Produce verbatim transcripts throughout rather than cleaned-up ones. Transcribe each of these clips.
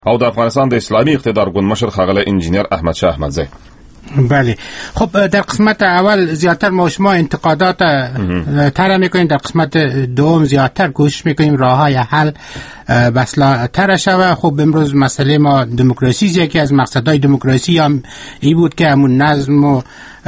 او د افغانستان د اسلامي اقتدار ګوند مشر ښاغلی انجینر احمد شاه احمدزی. بله، خب در قسمت اول زیادتر ما شما انتقادات تر میکنیم، در قسمت دوم زیادتر کوشش میکنیم راه های حل بسلا تر شوه. خب امروز مسئله ما دموکراسی، یکی از مقصدهای دموکراسی هم ای بود که همون نظم و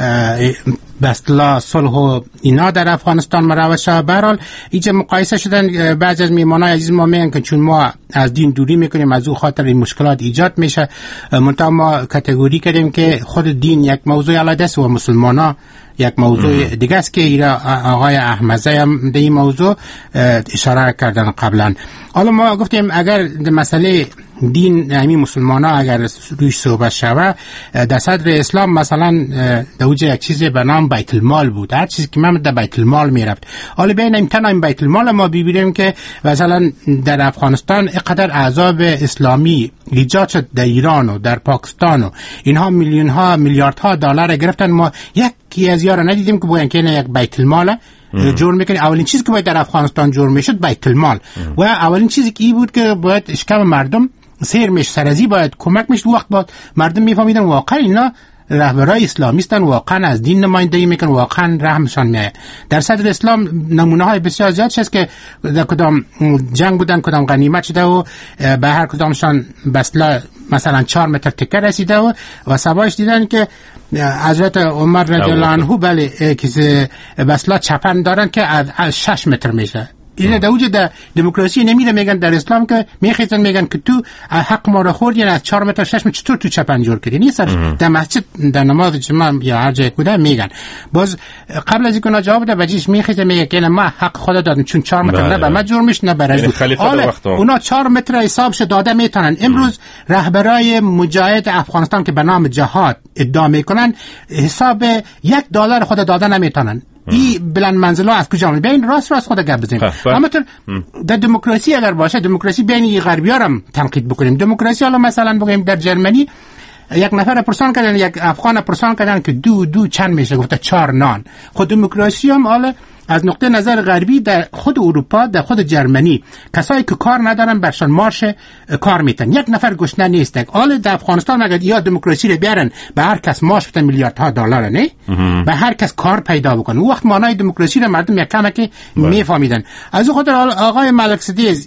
بسلا صلح و اینا در افغانستان مروج شده. به هر حال اینجا مقایسه شدن بعضی از میهمانای عزیز ما میگن که چون ما از دین دوری میکنیم از او خاطر این مشکلات ایجاد میشه. منتها ما کاتگوری کردیم که خود دین یک موضوع علیحده است و مسلمانا یک موضوع دیگه است که ایرا آقای احمدزی هم به این موضوع اشاره کردن قبلا. حالا ما گفتیم اگر مسئله دین همین مسلمان ها اگر رویش صحبت شوه، در صدر اسلام مثلا در اوج یک چیزی به نام بیت المال بود، هر چیزی که من در بیت المال میرفت. حالا بین امتحان این بیت المال ما ببینیم که مثلا در افغانستان اقدر احزاب اسلامی ایجاد شد در ایران و در پاکستان و اینها میلیون ها میلیاردها دلار گرفتن، ما یکی از یارا ندیدیم که بگن که این یک بیت الماله جور میکنی. اولین چیزی که باید در افغانستان جور میشد بیت المال و اولین چیزی که ای بود که باید اشکام مردم سیر میش سرازی باید کمک میشد. وقت باید مردم میفهمیدن واقعا اینا رهبرای اسلامیستن، واقعا از دین نمایندگی میکنن، واقعا رحمشان میاد. در صدر اسلام نمونه های بسیار زیاد هست که در کدام جنگ بودن کدام غنیمت شده و به هر کدامشان بسلا مثلا چهار متر تکه رسیده و و سبایش دیدن که حضرت عمر رضی الله عنه بله که بسلا چپن دارن که از شش متر میشه. این در وجود در دموکراسی نمیره، میگن در اسلام که میخیزن میگن که تو حق ما رو خوردی، از چهار متر شش متر چطور تو چپن جور کردی؟ نیست در مسجد در نماز جمعه یا هر جای بوده میگن. باز قبل از اینکه جواب بده وجیش میخیزه میگه که ما حق خدا دادیم چون چهار متر نه به ما جور میش نه برای حالا اونا چهار متر حسابش داده میتونن. امروز رهبرای مجاهد افغانستان که به نام جهاد ادعا میکنن حساب یک دلار خود داده نمیتونن. این بلند منزله از کجا میاد؟ بین راست راست خود گپ بزنیم. اما در دموکراسی اگر باشه، دموکراسی بین غربی‌ها هم تنقید بکنیم. دموکراسی حالا مثلا بگیم در جرمنی یک نفر پرسان کردن، یک افغان پرسان کردن که دو دو چند میشه، گفته چهار نان. خود دموکراسی هم حالا از نقطه نظر غربی در خود اروپا، در خود جرمنی کسایی که کار ندارن برشان مارش کار میتن، یک نفر گشنه نیست. حالا در افغانستان اگر یا دموکراسی رو بیارن به هر کس مارش بدن میلیاردها دلار، نه به هر کس کار پیدا بکنن، اون وقت معنای دموکراسی رو مردم یک کمه که میفهمیدن. از اون خاطر آقای ملک صدیق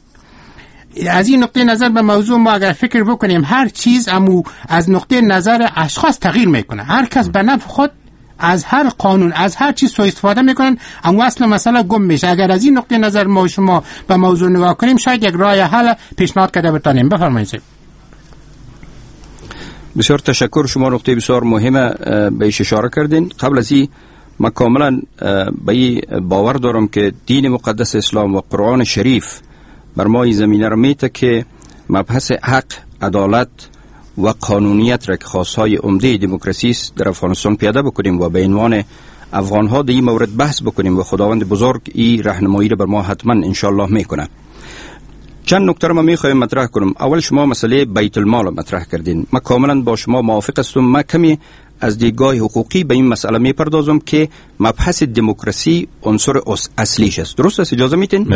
از این نقطه نظر به موضوع ما اگر فکر بکنیم، هر چیز امو از نقطه نظر اشخاص تغییر میکنه. هر کس به نفع خود از هر قانون از هر چیز سوء استفاده میکنن، اما اصل مسئله گم میشه. اگر از این نقطه نظر ما شما به موضوع نگاه کنیم، شاید یک راه حل پیشنهاد کرده بتانیم. بفرمایید. بسیار تشکر، شما نقطه بسیار مهمه بهش اشاره کردین. قبل از این من کاملا به این باور دارم که دین مقدس اسلام و قرآن شریف بر ما این زمینه را میته که مبحث حق، عدالت و قانونیت را که خاصهای عمده دموکراسی است در افغانستان پیاده بکنیم و به عنوان افغان‌ها در این مورد بحث بکنیم و خداوند بزرگ این راهنمایی را بر ما حتما انشالله میکنه. چند نکته را من میخوایم مطرح کنم. اول شما مسئله بیت المال را مطرح کردین، من کاملا با شما موافق هستم. من کمی از دیدگاه حقوقی به این مسئله میپردازم که مبحث دموکراسی عنصر اصلیش است. درست است؟ اجازه میتین؟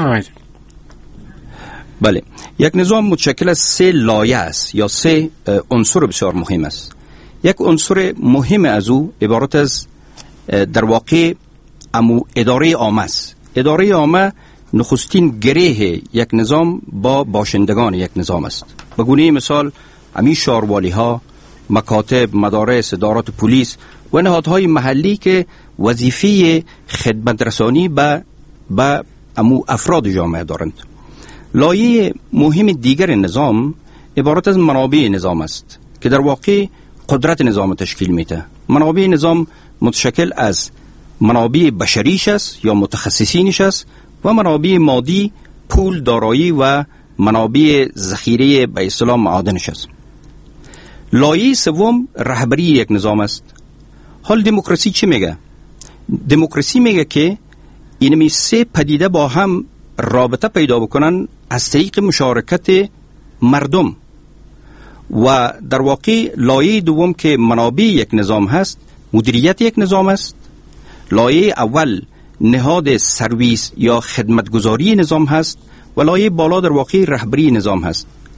بله. یک نظام متشکل از سه لایه است یا سه عنصر بسیار مهم است. یک عنصر مهم از او عبارت از در واقع امو اداره عامه است. اداره عامه نخستین گره یک نظام با باشندگان یک نظام است. به گونه مثال امی شاروالی ها، مکاتب، مدارس، ادارات پلیس و نهادهای محلی که وظیفه خدمت رسانی به به امو افراد جامعه دارند. لایه مهم دیگر نظام عبارت از منابع نظام است که در واقع قدرت نظام تشکیل میده. منابع نظام متشکل از منابع بشریش است یا متخصصینش است و منابع مادی، پول، دارایی و منابع ذخیره به اصطلاح معادنش است. لایه سوم رهبری یک نظام است. حال دموکراسی چی میگه؟ دموکراسی میگه که اینمی سه پدیده با هم رابطه پیدا بکنن از طریق مشارکت مردم. و در واقع لایه دوم که منابع یک نظام هست مدیریت یک نظام است. لایه اول نهاد سرویس یا خدمتگزاری نظام هست و لایه بالا در واقع رهبری نظام هست.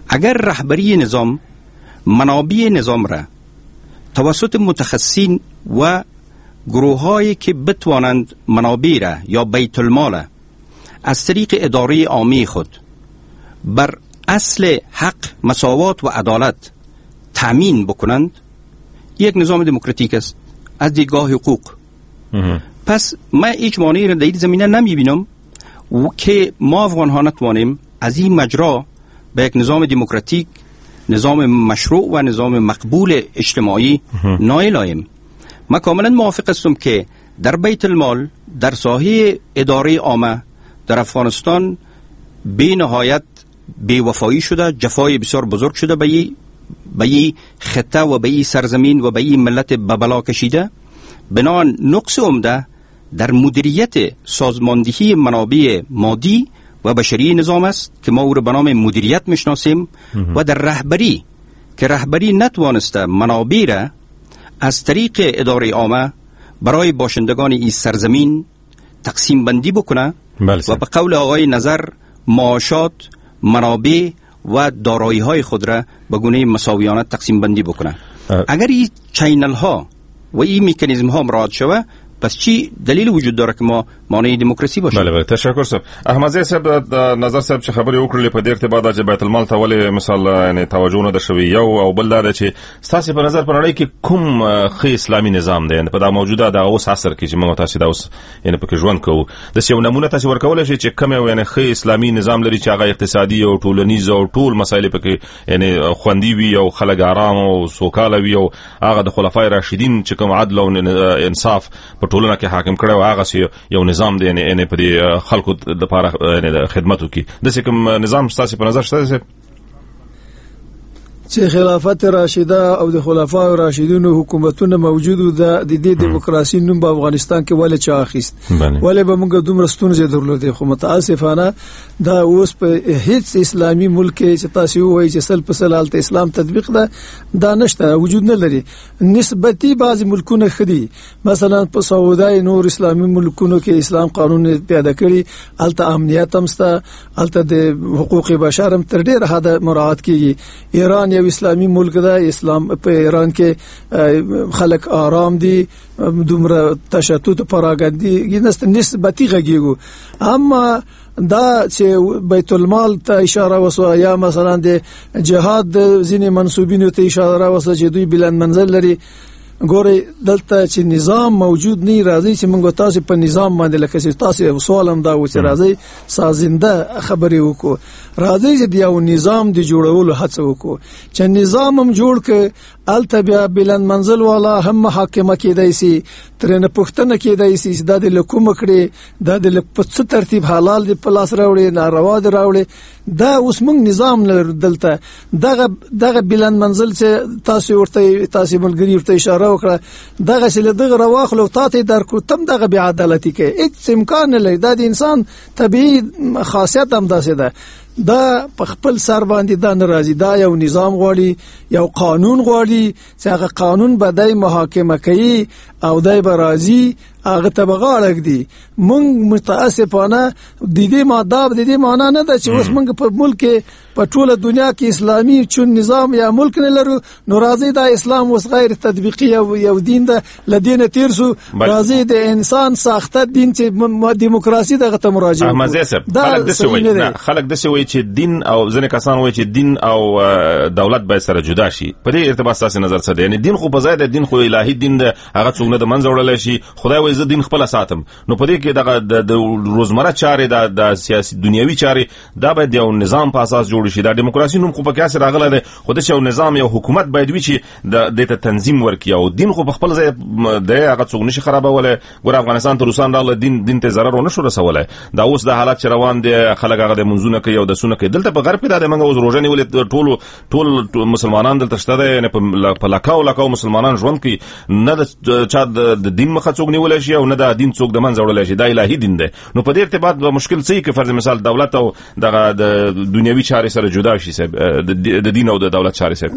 اگر رهبری نظام منابع نظام را توسط متخصصین و گروه‌هایی که بتوانند منابع را یا بیت المال از طریق اداره عامی خود بر اصل حق، مساوات و عدالت تامین بکنند، یک نظام دموکراتیک است از دیدگاه حقوق. پس من هیچ مانعی را در این زمینه نمی بینم و که ما افغان ها نتوانیم از این مجرا به یک نظام دموکراتیک، نظام مشروع و نظام مقبول اجتماعی نائل آییم. من کاملا موافق هستم که در بیت المال، در ساحه اداره عامه در افغانستان بی نهایت بی وفایی شده، جفای بسیار بزرگ شده به این به این خطه و به این سرزمین و به این ملت به بلا کشیده. بنابراین نقص عمده در مدیریت سازماندهی منابع مادی و بشری نظام است که ما او را به نام مدیریت میشناسیم و در رهبری که رهبری نتوانسته منابع را از طریق اداره عامه برای باشندگان این سرزمین تقسیم بندی بکنه و به قول آقای نظر معاشات، منابع و دارایی های خود را به گونه مساویانه تقسیم بندی بکنه. اگر این چینل ها و این میکانیزم ها مراعات شود، پس چی دلیل وجود داره که ما مانع دموکراسی باشیم؟ بله بله، تشکر صاحب. احمد زی صاحب نظر صاحب چې خبرې وکړلې په دې ارتباط چې بیت المال ته ولې مثال یعنی توجه نه ده شوې، یو او بل دا چې ستاسو په نظر په نړۍ کې کوم ښه اسلامي نظام دی په دا موجوده د اوس عصر کې چې موږ تاسو دا اوس یعنی په کې ژوند کوو، د څه نمونه تاسو ورکول شي چې کوم یعنی ښه اسلامي نظام لري چې هغه اقتصادي او ټولنیز او ټول مسایل په کې یعنی خوندي وي او خلک آرام او سوکاله وي او هغه د خلفای راشدین چې کوم عدل او انصاف په ټولنه کې حاکم کړو، هغه یو نظام دی یعنی په دې خلکو لپاره یعنی خدمت وکړي. د څه کوم نظام ستاسو په نظر شته چې خلافت راشده او د خلفای راشدینو حکومتونه موجود ده، د دې دیموکراسي نوم په افغانستان کې ولې چا اخیست، ولې به موږ دومره ستونزې درلودې؟ خو متاسفانه دا اوس په هیڅ اسلامي ملک کې چې تاسو وایي چې سل په سل حالت اسلام تطبیق ده، دا نشته، وجود نه لري. نسبتي بعض ملکونه خدي، مثلا په سعودي نور اسلامي ملکونو کې اسلام قانون پیدا کړی، الته امنیت هم سته، الته د حقوق بشر هم تر ډیره حد مراعات کیږي. ایران یو اسلامي ملک ده، اسلام په ایران کې خلک آرام دي، دومره تشدد پراګندي نست نسبتي غږیږي. اما دا چې بیت المال ته اشاره وسو یا مثلا د جهاد ځینې منسوبینو ته اشاره وسو چې دوی بلند منزل لري، ګوري دلته چې نظام موجود نه راځي چې موږ تاسو په نظام باندې لکه چې تاسو سوالم دا و چې راځي سازنده خبرې وکړو، راځي چې یو نظام دی جوړولو هڅه وکړو چې نظام هم جوړ ک الته بیا بلند منزل والا هم محاکمه کېدای شي، ترنه پښتنه کېدای شي چې د لکوم کړي د په ترتیب حلال دی پلاس راوړي، ناروا دی راوړي. دا اوس موږ نظام لرو دلته. دغه دغه بلند منزل چې تاسو ورته تاسو ملګری ورته اشاره وکړه، دغه چې دغه رواخلو تاسو درکو تم دغه بی عدالتي کې هیڅ امکان نه لري. دا د انسان طبيعي خاصیت هم داسې ده. دا په خپل سر باندې دا ناراضي، دا یو نظام غواړي، یو قانون غواړي چې هغه قانون به دای محاکمه کوي او دای به راضي هغه ته بغاړک دي. مونږ متاسفانه د دې ماده د دې معنا نه ده چې اوس مونږ په ملک په ټوله دنیا کې اسلامي چون نظام یا ملک نه لرو، نو راضي دا اسلام اوس غیر تطبیقي او یو دین ده لدینه تیر سو، راضي د انسان ساخته دین چې دیموکراسي دغه ته مراجعه. احمد زی صاحب خلک د سوي نه خلک د سوي چې دین او ځنه کسان وایي چې دین او دولت به سره جدا شي. په دې ارتباط تاسو نظر څه دی؟ یعنی دین خو په ځای د دین خو الهي دین ده، هغه څنګه د منځ وړل شي، خدای وایي زه دین خپل ساتم. نو په دې کې دغه د روزمره چارې د سیاسي دنیوي چارې دا باید یو نظام په اساس جوړ شي. دا دیموکراسي نوم خو په کې سره راغله ده، خو د یو نظام یو حکومت باید وي چې د دې تنظیم ورکړي، او دین خو په خپل ځای د هغه څنګه نشي خرابوله. ګور افغانستان ته روسان راغله، دین دین ته ضرر ونه شو رسوله. دا اوس د حالات روان دي، خلک هغه د منځونه کوي او د سونه کوي. دلته په غرب کې د منګه اوس روزنه ولې ټول ټول مسلمانان دلته شته ده، نه په لکاو لکاو مسلمانان ژوند کوي، نه د چا د دین مخه څوک نیول شي او نه د دین څوک د منځ وړل شي. دا الهي دین ده. نو په دې ارتباط به مشکل څه کې فرض مثال دولت او دغه د دنیوي چارې سره جدا شي صاحب، د دین او د دولت چارې صاحب.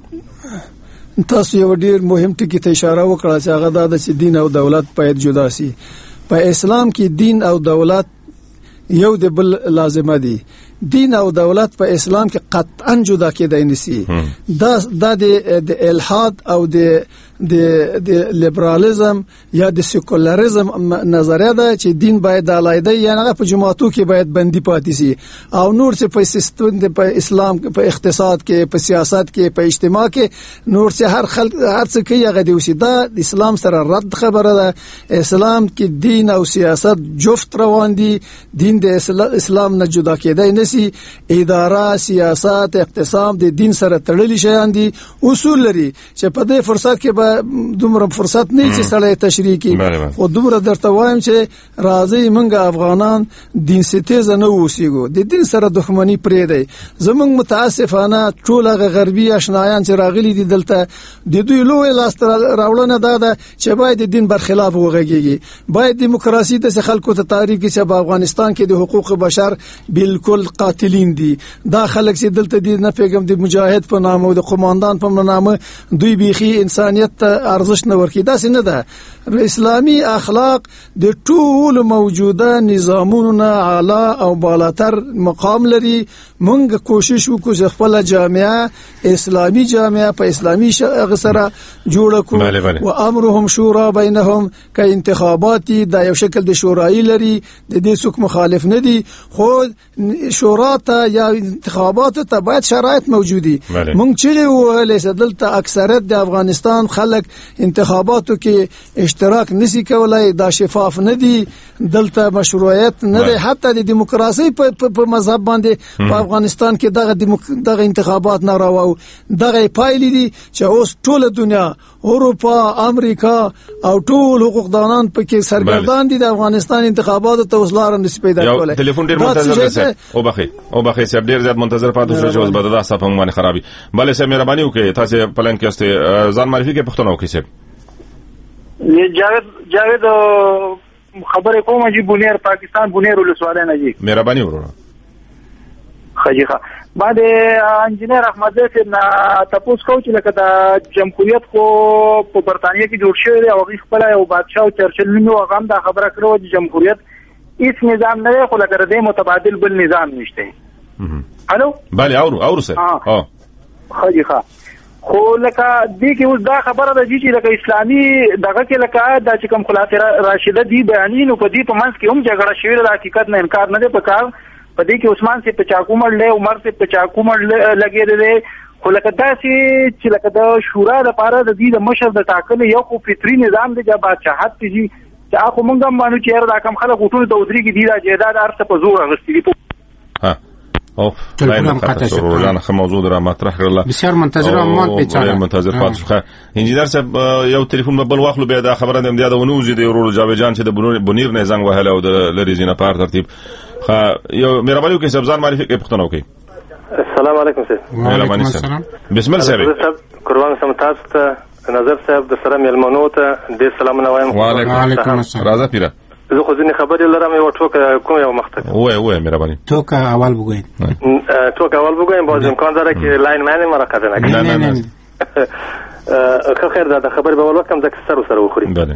تاسو یو ډیر مهم ټکی ته اشاره وکړه چې هغه د دین او دولت باید جدا شي. په اسلام کې دین او دولت یو د بل لازمه دي. دین او دولت په اسلام کې قطعا جدا کېدای نشي. دا دا د الحاد او د د د لیبرالیزم یا د سیکولریزم نظریه ده چې دین باید علیحده یا نه په جماعتو کې باید بندي پاتې شي او نور څه په سیستم د په اسلام په اقتصاد کې په سیاست کې په اجتماع کې نور څه هر خلک هر څه کوي هغه دی وشي. دا د اسلام سره رد خبره ده. اسلام کې دین او سیاست جفت روان دي. دین د اسلام نه جدا کېدای نشي. اداره سیاست اقتصاد د دین سره تړلي شیان دي. اصول لري چې په دې فرصت کې دومره فرصت نه چې سړی تشریح کی او دومره درته وایم چې راځي منګه افغانان دین ستیزه نه اوسېګو د دین سره دښمنی پرې دی. زمونږ متاسفانه ټول هغه غربي آشنایان چې راغلي دي دلته د دوی لوی لاس راوړنه دا ده چې باید د دین برخلاف وغږیږي. باید دیموکراسي د خلکو ته تاریخ چې په افغانستان کې د حقوق بشر بالکل قاتلین دي. دا خلک چې دلته دي نه پیغام د مجاهد په نامه او د قوماندان په نامه دوی بيخي انسانيت ارزش نه ورکی. دا څنګه ده اسلامي اخلاق د ټول موجوده نظامونو نه اعلی او بالاتر مقام لري. مونږ کوشش وکړو چې خپل جامعه اسلامي جامعه په اسلامي سره جوړ کړو او امرهم شورا بینهم ک انتخابات دا یو شکل د شورای لري. د دې څوک مخالف نه دي خو شورا ته یا انتخابات ته باید شرایط موجودي. مونږ چې وهلې دلته اکثریت د افغانستان خلک انتخاباتو کې اشتراک نسی کولای. دا شفاف نه دي. دلته مشروعیت نه دی. حتی د دیموکراسي په مذهب باندې په افغانستان کې دغه دغه انتخابات نه راوو. دغه پایلې دي چې اوس ټول دنیا اروپا امریکا او ټول حقوقدانان پکې سرګردان دي. د افغانستان انتخاباتو ته وسلار نس پیدا کولای. ټلیفون ډیر منتظر دی او بخي او بخي سب ډیر زیات منتظر پاتې شو چې اوس بده صاحب هم باندې خرابي. بلې سم مهرباني وکړئ تاسو پلان کې استه ځان معرفي کې پښتنو کې سب جاوید جاوید خبره کوم چې بنیر پاکستان بنیر ولسوالۍ نه جی مهرباني وروره خجیخه بعد انجینر احمد زید نه تاسو کو چې لکه د جمهوریت خو په برتانیې کې جوړ شوی دی او خپل یو بادشاہ او چرچل نو هغه د خبره کړو چې جمهوریت هیڅ نظام نه خو لکه د متبادل بل نظام نشته. الو بله اورو اورو سر ها خجیخه خو لکه دې کې اوس دا خبره ده چې لکه اسلامي دغه کې لکه د چې کوم خلافه راشده دی بیانینو په دې په منځ کې هم جګړه شوې ده. حقیقت نه انکار نه دی پکار. په دې کې عثمان سے په چاقو مړ عمر سے په چاقو مړ لګېدل. خو لکه داسې چې لکه د شورا لپاره د دې د مشر د ټاکل یو خو فطري نظام دی چې بادشاہت دی چې هغه مونږ هم مانو چې دا کم خلک ټول د ودري کې دی دا جیداد ارث په زور غوښتي دي. ها او لاین قطع شو لاین خه موضوع را مطرح کړل. بسیار منتظر امات په چاره منتظر پاتې شو. انجینر صاحب یو ټلیفون بل واخلو بیا دا خبره دم دی دا ونوزي دی ورور جاوید جان چې د بنیر نه زنګ وهله او د لری زینه پار ترتیب خا یو مهرباني وکړئ سبزان معرفي کې پښتنو کې. السلام علیکم سر. وعلیکم السلام. بسم الله صاحب قربان سم تاسو ته نظر صاحب د سره ملمنو ته د سلام نه وایم. وعلیکم السلام. راځه پیره زه خو ځینې خبرې لرم یو ټوکه کوم یو مخته وای وای مهرباني ټوکه اول وګورئ ټوکه اول وګورئ باز امکان داره چې لاین معنی مرکه نه نه نه نه خو خیر دا خبر به ول وکم ځکه سر سره وخوري. بله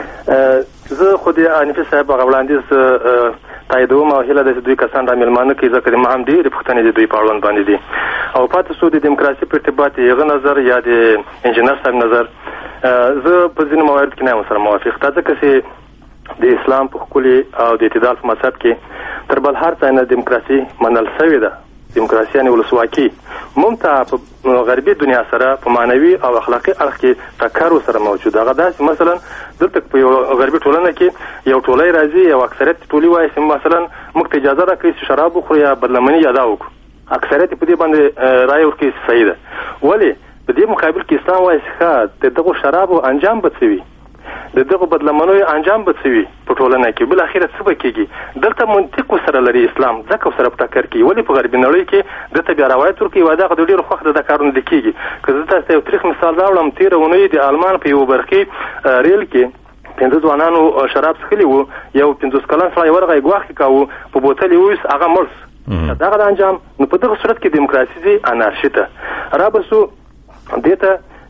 زه خو دې انفي صاحب غوړاندیز تاییدوم او هله د دوی کسان د ملمانو کې ذکر ما هم دي پښتنې د دوی په اړوند باندې دي او پاتې سو د دیموکراسي په ارتباط یې نظر یا د انجینر صاحب نظر زه په ځینو موارد کې نه سره موافق تا ځکه چې د اسلام په خولي او د اعتدال په مذهب کې تر بل هر څه نه دیموکراسي منل شوې ده. دیموکراسي یعنی ولسواکي ممتع په غربي دنیا سره په معنوي او اخلاقي اړخ کې ټکر سره موجود. هغه داسې مثلا دلته په یو غربي ټولنه کې یو ټولای راځي یو اکثریت ټولي وایي چې مثلا موږ ته اجازه راکړي چې شراب وخورو یا بدلمني ادا وکړو. اکثریت په دې باندې رائے ورکړي صحیح ده. ولی په دې مقابل کې اسلام وایي چې دغه شراب انجام بڅوي د دغه بدلمنو انجام بڅوي په ټولنه کې بل اخرت څه بکیږي. دلته منطق سره لري اسلام ځکه سره په ټکر کې ولی په غربي نړۍ کې دته بیا روایت ورکوي واده د ډیرو خوخه د کارونه لیکيږي. که زه تاسو یو تاریخ مثال راوړم تیرونه د آلمان په یو برخي ریل کې پنځه ځوانانو شراب څښلي وو. یو پنځوس کلن سړی ورغی ګواښ کاوه په بوتل یې ویس هغه مرس دغه انجام. نو په دغه صورت کې دیموکراسي دي انارشي ته را بسو دته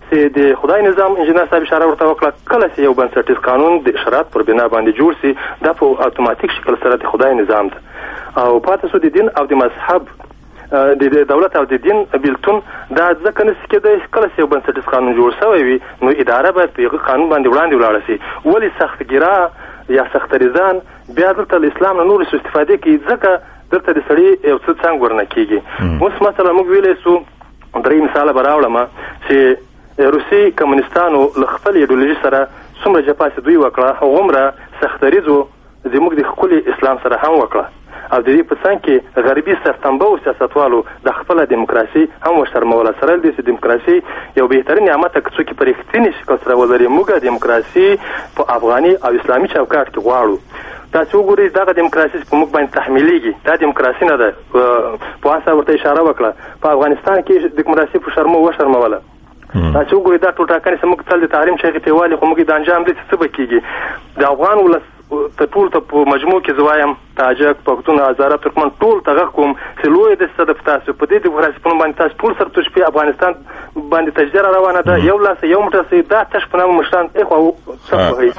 چې د خدای نظام انجنیر صاحب اشاره ورته وکړه کله چې یو بنسټیز قانون د شرایط پر بنا باندې جوړ سي دا په اتوماتیک شکل سره د خدای نظام ده او پاتې سو د دین او د مذهب د دولت او د دین بیلتون دا ځکه نشي کېدای کله چې یو بنسټیز قانون جوړ شوی وي نو اداره باید په قانون باندې وړاندې ولاړ شي ولې سختګرا یا سختریزان بیا دلته اسلام نه نور څه استفاده کوي ځکه دلته د سړي یو څه څنګه ورنه کیږي اوس مثلا موږ ویلې سو درې مثال براوړم چې روسي کمونستانو له خپل ایډیولوژي سره څومره جفا چې دوی وکړه هغومره سختریزو زموږ د ښکلي اسلام سره هم وکړه او د دې په څنګ کې غربي سرتنبو سیاستوالو د خپله دیموکراسي هم وشرموله سره د دې دیموکراسي یو بهترین نعمت که څوک په رښتیني شکل سره ولري موږ دیموکراسي په افغاني او اسلامي چوکاټ کې غواړو تاسو وګورئ دغه دیموکراسي په موږ باندې تحمیلیږي دا دیموکراسي نه ده په واسه ورته اشاره وکړه په افغانستان کې دیموکراسي په شرمو وشرموله تاسو وګورئ دا ټول ټاکنې چې موږ تل د تعلیم شیخ پیوالي خو موږ د انجام دي څه به کېږي د افغان ولس ته ټول ته په مجموع کې زوایم تاجک پښتون هزاره ترکمن ټول ته غږ کوم چې لوی د صدف تاسو په دې دیموکراسي په باندې تاسو ټول سره توش په افغانستان باندې تجزیه روانه ده یو لاس یو موټر سي دا تاسو په نامه مشران اخو صفوي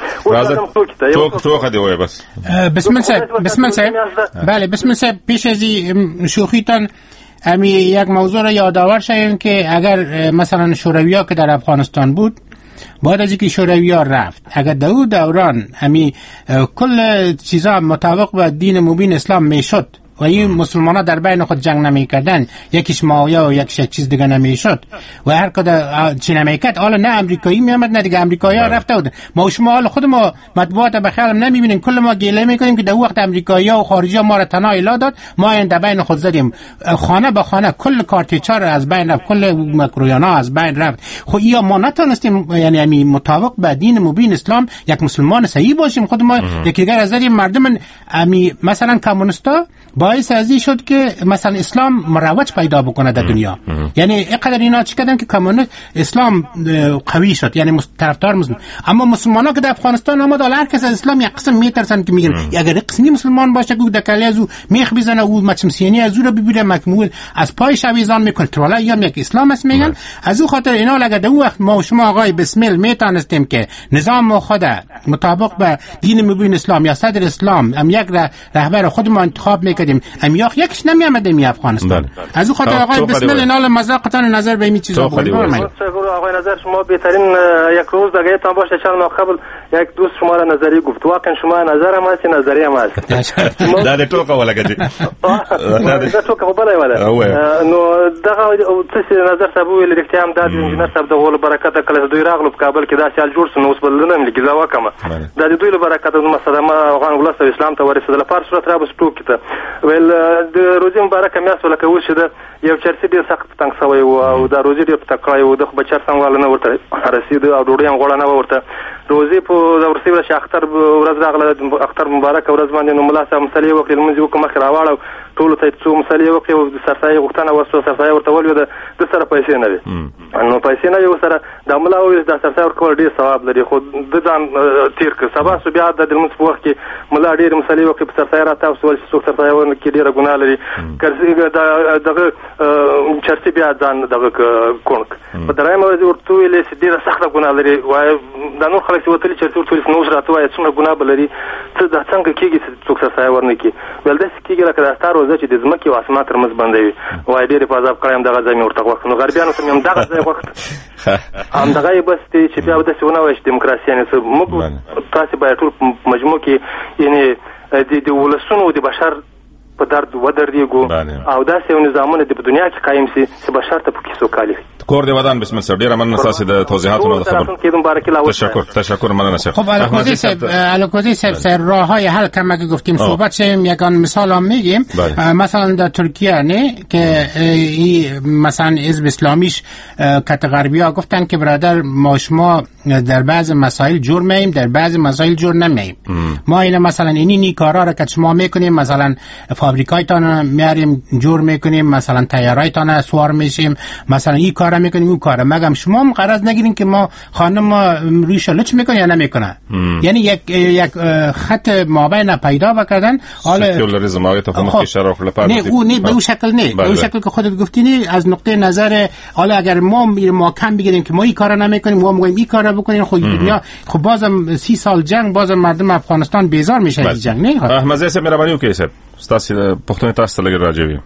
تو تو خدي وای بس بسم الله بسم الله بله بسم الله پیش از شوخیتان امی یک موضوع را یادآور شویم که اگر مثلا شوروی‌ها که در افغانستان بود بعد از اینکه شوروی‌ها رفت اگر در اون دوران امی کل چیزا مطابق با دین مبین اسلام میشد و این مسلمان ها در بین خود جنگ نمی کردن یکیش مایا و یکیش چیز دیگه نمی شد و هر کده چی نمی کرد حالا نه امریکایی می آمد نه دیگه امریکایی ها رفته بودن ما و شما حالا خود ما مطبوعات بخیالم نمی بینیم کل ما گله می کنیم که در وقت امریکایی ها و خارجی ها ما را تنها الا داد ما این در بین خود زدیم خانه به خانه کل کارتیچا را از بین رفت کل مکرویانا از بین رفت خب یا ما نتونستیم یعنی امی مطابق با دین مبین اسلام یک مسلمان صحیح باشیم خود ما یکی دیگر از زدیم مردم امی مثلا کمونیستا باعث ازی شد که مثلا اسلام مروج پیدا بکنه در دنیا یعنی اینقدر اینا چی کردن که کمونیست اسلام قوی شد یعنی طرفدار مسلمان اما مسلمانا که در افغانستان آمد هر کس از اسلام یک قسم میترسن که میگن اگر قسمی مسلمان باشه که دکلی از او میخ بزنه او مچمسینی از او رو ببینه مکمول از پایش اویزان میکنه ترولا یا یک اسلام است میگن از او خاطر اینا لگه در وقت ما و شما آقای بسمیل میتونستیم که نظام خود مطابق به دین مبین اسلام یا صدر اسلام هم یک رهبر خود ما انتخاب میکردیم امیاخ یکش نمیامده می افغانستان از او خاطر آقای بسم الله نال مذاقتان نظر به این چیزا بود آقای نظر شما بهترین یک روز دیگه تان باشه چند ماه قبل یک دوست شما را نظری گفت واقعا شما نظر هم هست نظری هم هست دا د ټوکه ولګی دا ټوکه وبلای ولا نو دغه څه نظر صاحب ویل رښتیا هم دا د انجنیر صاحب د غول برکت کله دوی راغلو په کابل کې دا سیال جوړ سنو اوس بلنه ملي کې ځوا کما دا د دوی له برکت د مسلمان افغان ولس اسلام ته ورسېدل په صورت را بس ټوکې ته ویل د روزي مبارکه میاس ولکه وشه ده یو چرسي ډیر سخت تنگ سوی او دا روزي ډیر تکړه و د خو بچر څنګه نه ورته رسید او ډوډۍ هم غوړه نه ورته روزي په ورسې ورشه اختر ورځ راغله اختر مبارک ورځ باندې نو ملا صاحب مصلی وکړ لمونځ وکړ مخ راواړو ټول ته څو مصلی وکړ او سرسای غوښتنه وسو سرسای ورته ولې د سره پیسې نه وي نو پیسې نه یو سره د ملا او د سرسای ورکول ډیر ثواب لري خو د ځان تیر ک سبا سو بیا د لمونځ په وخت کې ملا ډیر مصلی وکړ په سرسای را تاسو ول څو سرسای ورن کې ډیر ګناه لري کړي دغه چرته بیا ځان دغه کونک په درایم ورځ ورته ویلې چې ډیر سخت ګناه لري وای د نور خلک وتلی چرته ورته نو راته وای څنګه ګناه بلري څه د څنګه کېږي چې څوک سرسای ورن کې ول د سکیګه لکه د ستارو چې د زمکه او اسمان تر مز باندې وای ډیر په عذاب کړم دغه ځای ورته وخت نو غربیانو ته هم دغه ځای وخت هم دغه بس چې بیا د سونه وای دیموکراسي یعنی موږ تاسو باید ټول مجموع کې یعنی د ولسونو د بشر په درد و دردېږو او داسې یو نظامونه د دنیا کې قایم سي چې بشر ته پکې سوکالي کور دی ودان بسم الله ډیر مننه تاسو د توضیحاتونو خبر تشکر تشکر مننه شیخ خب الکوزی صاحب الکوزی صاحب سر راههای حل کما که گفتیم صحبت شیم یکان مثال هم میگیم مثلا در ترکیه نه که مثلا حزب اسلامیش کت غربی‌ها گفتن که برادر ما شما در بعض مسائل جور مییم در بعض مسائل جور نمییم ما اینا مثلا اینی نی کارا را که شما میکنیم مثلا فابریکایتان میاریم جور میکنیم مثلا تیارایتان سوار میشیم مثلا این کارا کار میکنیم اون کاره، مگم شما هم قرض نگیرین که ما خانم ما ریش لچ میکنه یا نمیکنه. یعنی یک یک خط مابین پیدا بکردن. حالا سکولریسم هایی تا فهمت اشاره خلفا نه او نه به اون شکل نه به اون شکل که خودت گفتی نه، از نقطه نظر حالا اگر ما ما کم بگیریم که ما این کارا نمیکنیم، ما میگیم این کارا بکنین، خب دنیا خب بازم سی سال جنگ بازم مردم افغانستان بیزار میشه از جنگ. نه احمد زیسه مهرباني وکړئ صاحب تاسو پښتون تاسو لګر راځي.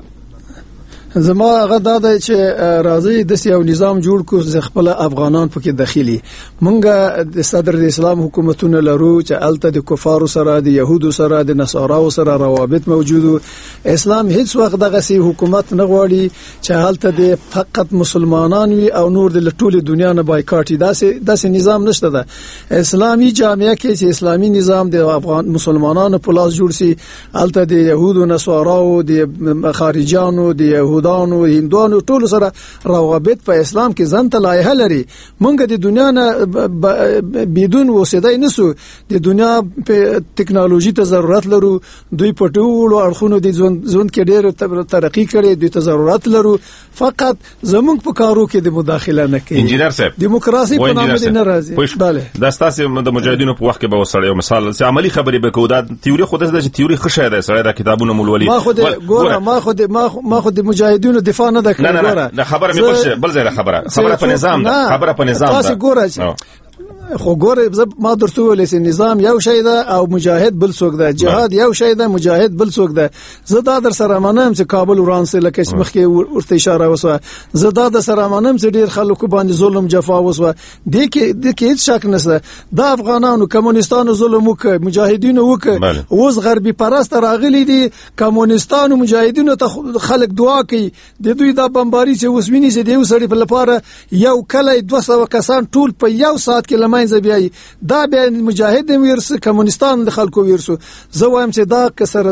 زما هغه دا دی چې راځي د یو نظام جوړ کو چې خپل افغانان پکې داخلي. مونږه د صدر اسلام حکومتونه لرو چې الته د کفارو سره د يهودو سره د نصاراو سره روابط موجودو. اسلام هیڅ وخت دغه سي حکومت نه غواړي چې الته د فقط مسلمانان وي او نور د ټوله دنیا نه بایکاټي. داسې داسې نظام نشته ده. اسلامي جامعه کې چې اسلامي نظام د افغان مسلمانانو په لاس جوړ سي، الته د يهودو نصاراو د خارجيانو د يهود دانو هندوانو ټول سره روابط په اسلام کې ځنته لایحه لري. مونږ د دنیا نه بدون وسیدای نسو، د دنیا په ټکنالوژي ته ضرورت لرو. دوی په ټولو اړخونو د ژوند کې ډېر ترقی کړي، دوی ته ضرورت لرو. فقط زمونږ په کارو کې د مداخله نه کوي. انجینر صاحب دیموکراسي په نامه نه راځي. بله دا ستاسو د مجاهدینو په وخت کې به وسړی یو مثال چې عملی خبرې به کوو. دا تیوري خود د تیوري خشه ده، سړی د کتابونو مولولي. ما خود ګوره ما خود ما خود مجاهدینو دفاع نه ده. نه نه نه خبره مې بل بل ځای خبره خبره په نظام ده، خبره په نظام ده. تاسو ګوره خو ګوره ما درته ویل چې نظام یو شی ده او مجاهد بل څوک ده، جهاد یو شی ده مجاهد بل څوک ده. زه دا در سره منم چې کابل وران سره لکه مخکې ورته اشاره وسوه، زه دا در سره منم چې ډیر خلکو باندې ظلم جفا وسوه. د کې د کې هیڅ شک نشته. د افغانانو کمونستانو ظلم وکړ، مجاهدینو وکړ، اوس غربي پرست راغلي دي کمونستانو مجاهدینو ته خلک دعا کوي. د دوی دا بمباري چې اوس ویني چې د یو سړي په لپاره یو کله دوه سوه کسان ټول په یو ساعت کې لمنځه بیاي. دا بیا مجاهد ورس کمونستان د خلکو ورسو. زه وایم چې دا کسر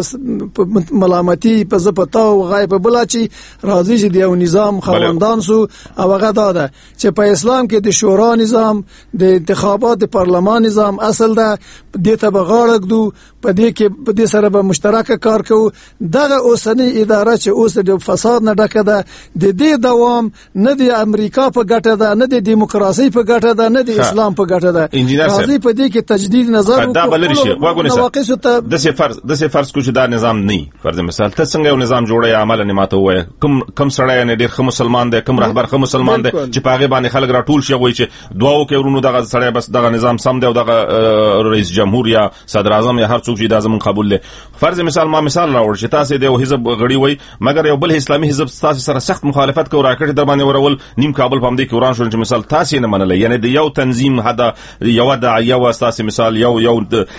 ملامتي په زپتاو غایب بلا چی راځي چې یو نظام خواندان سو او هغه دا ده چې په اسلام کې د شورا نظام، د انتخابات د پارلمان نظام اصل ده. د ته بغاړک دو په دې کې په دې سره به مشترک کار کوو. دغه اوسنی اداره چې اوس د فساد نه ډکه ده، د دې دوام نه د امریکا په ګټه ده، نه د دیموکراسي په ګټه ده، نه د اسلام په ګټه ده. راځي په دې کې تجدید نظر دا بلل شي. واګونه ته د څه فرض د څه فرض کو چې دا نظام نه فرض مثال ته څنګه یو نظام جوړه یا عمل نه ماته وای کوم کم سړی نه ډیر خو مسلمان دی، کوم رهبر خو مسلمان دی چې پاغه باندې خلک راټول شي وای چې دعاو کوي ورونو دغه سړی بس دغه نظام سم دی او دغه رئیس جمهور یا صدر اعظم یا هر څوک چې د اعظم قبول لري. فرض مثال ما مثال راوړ چې تاسو د حزب غړي وای مګر یو بل اسلامي حزب تاسو سره سخت مخالفت کوي، راکټ در باندې ورول نیم کابل په دې کې وران شول چې مثال تاسو نه منل. یعنی د یو تنظیم هدا یو د یو اساسي مثال یو یو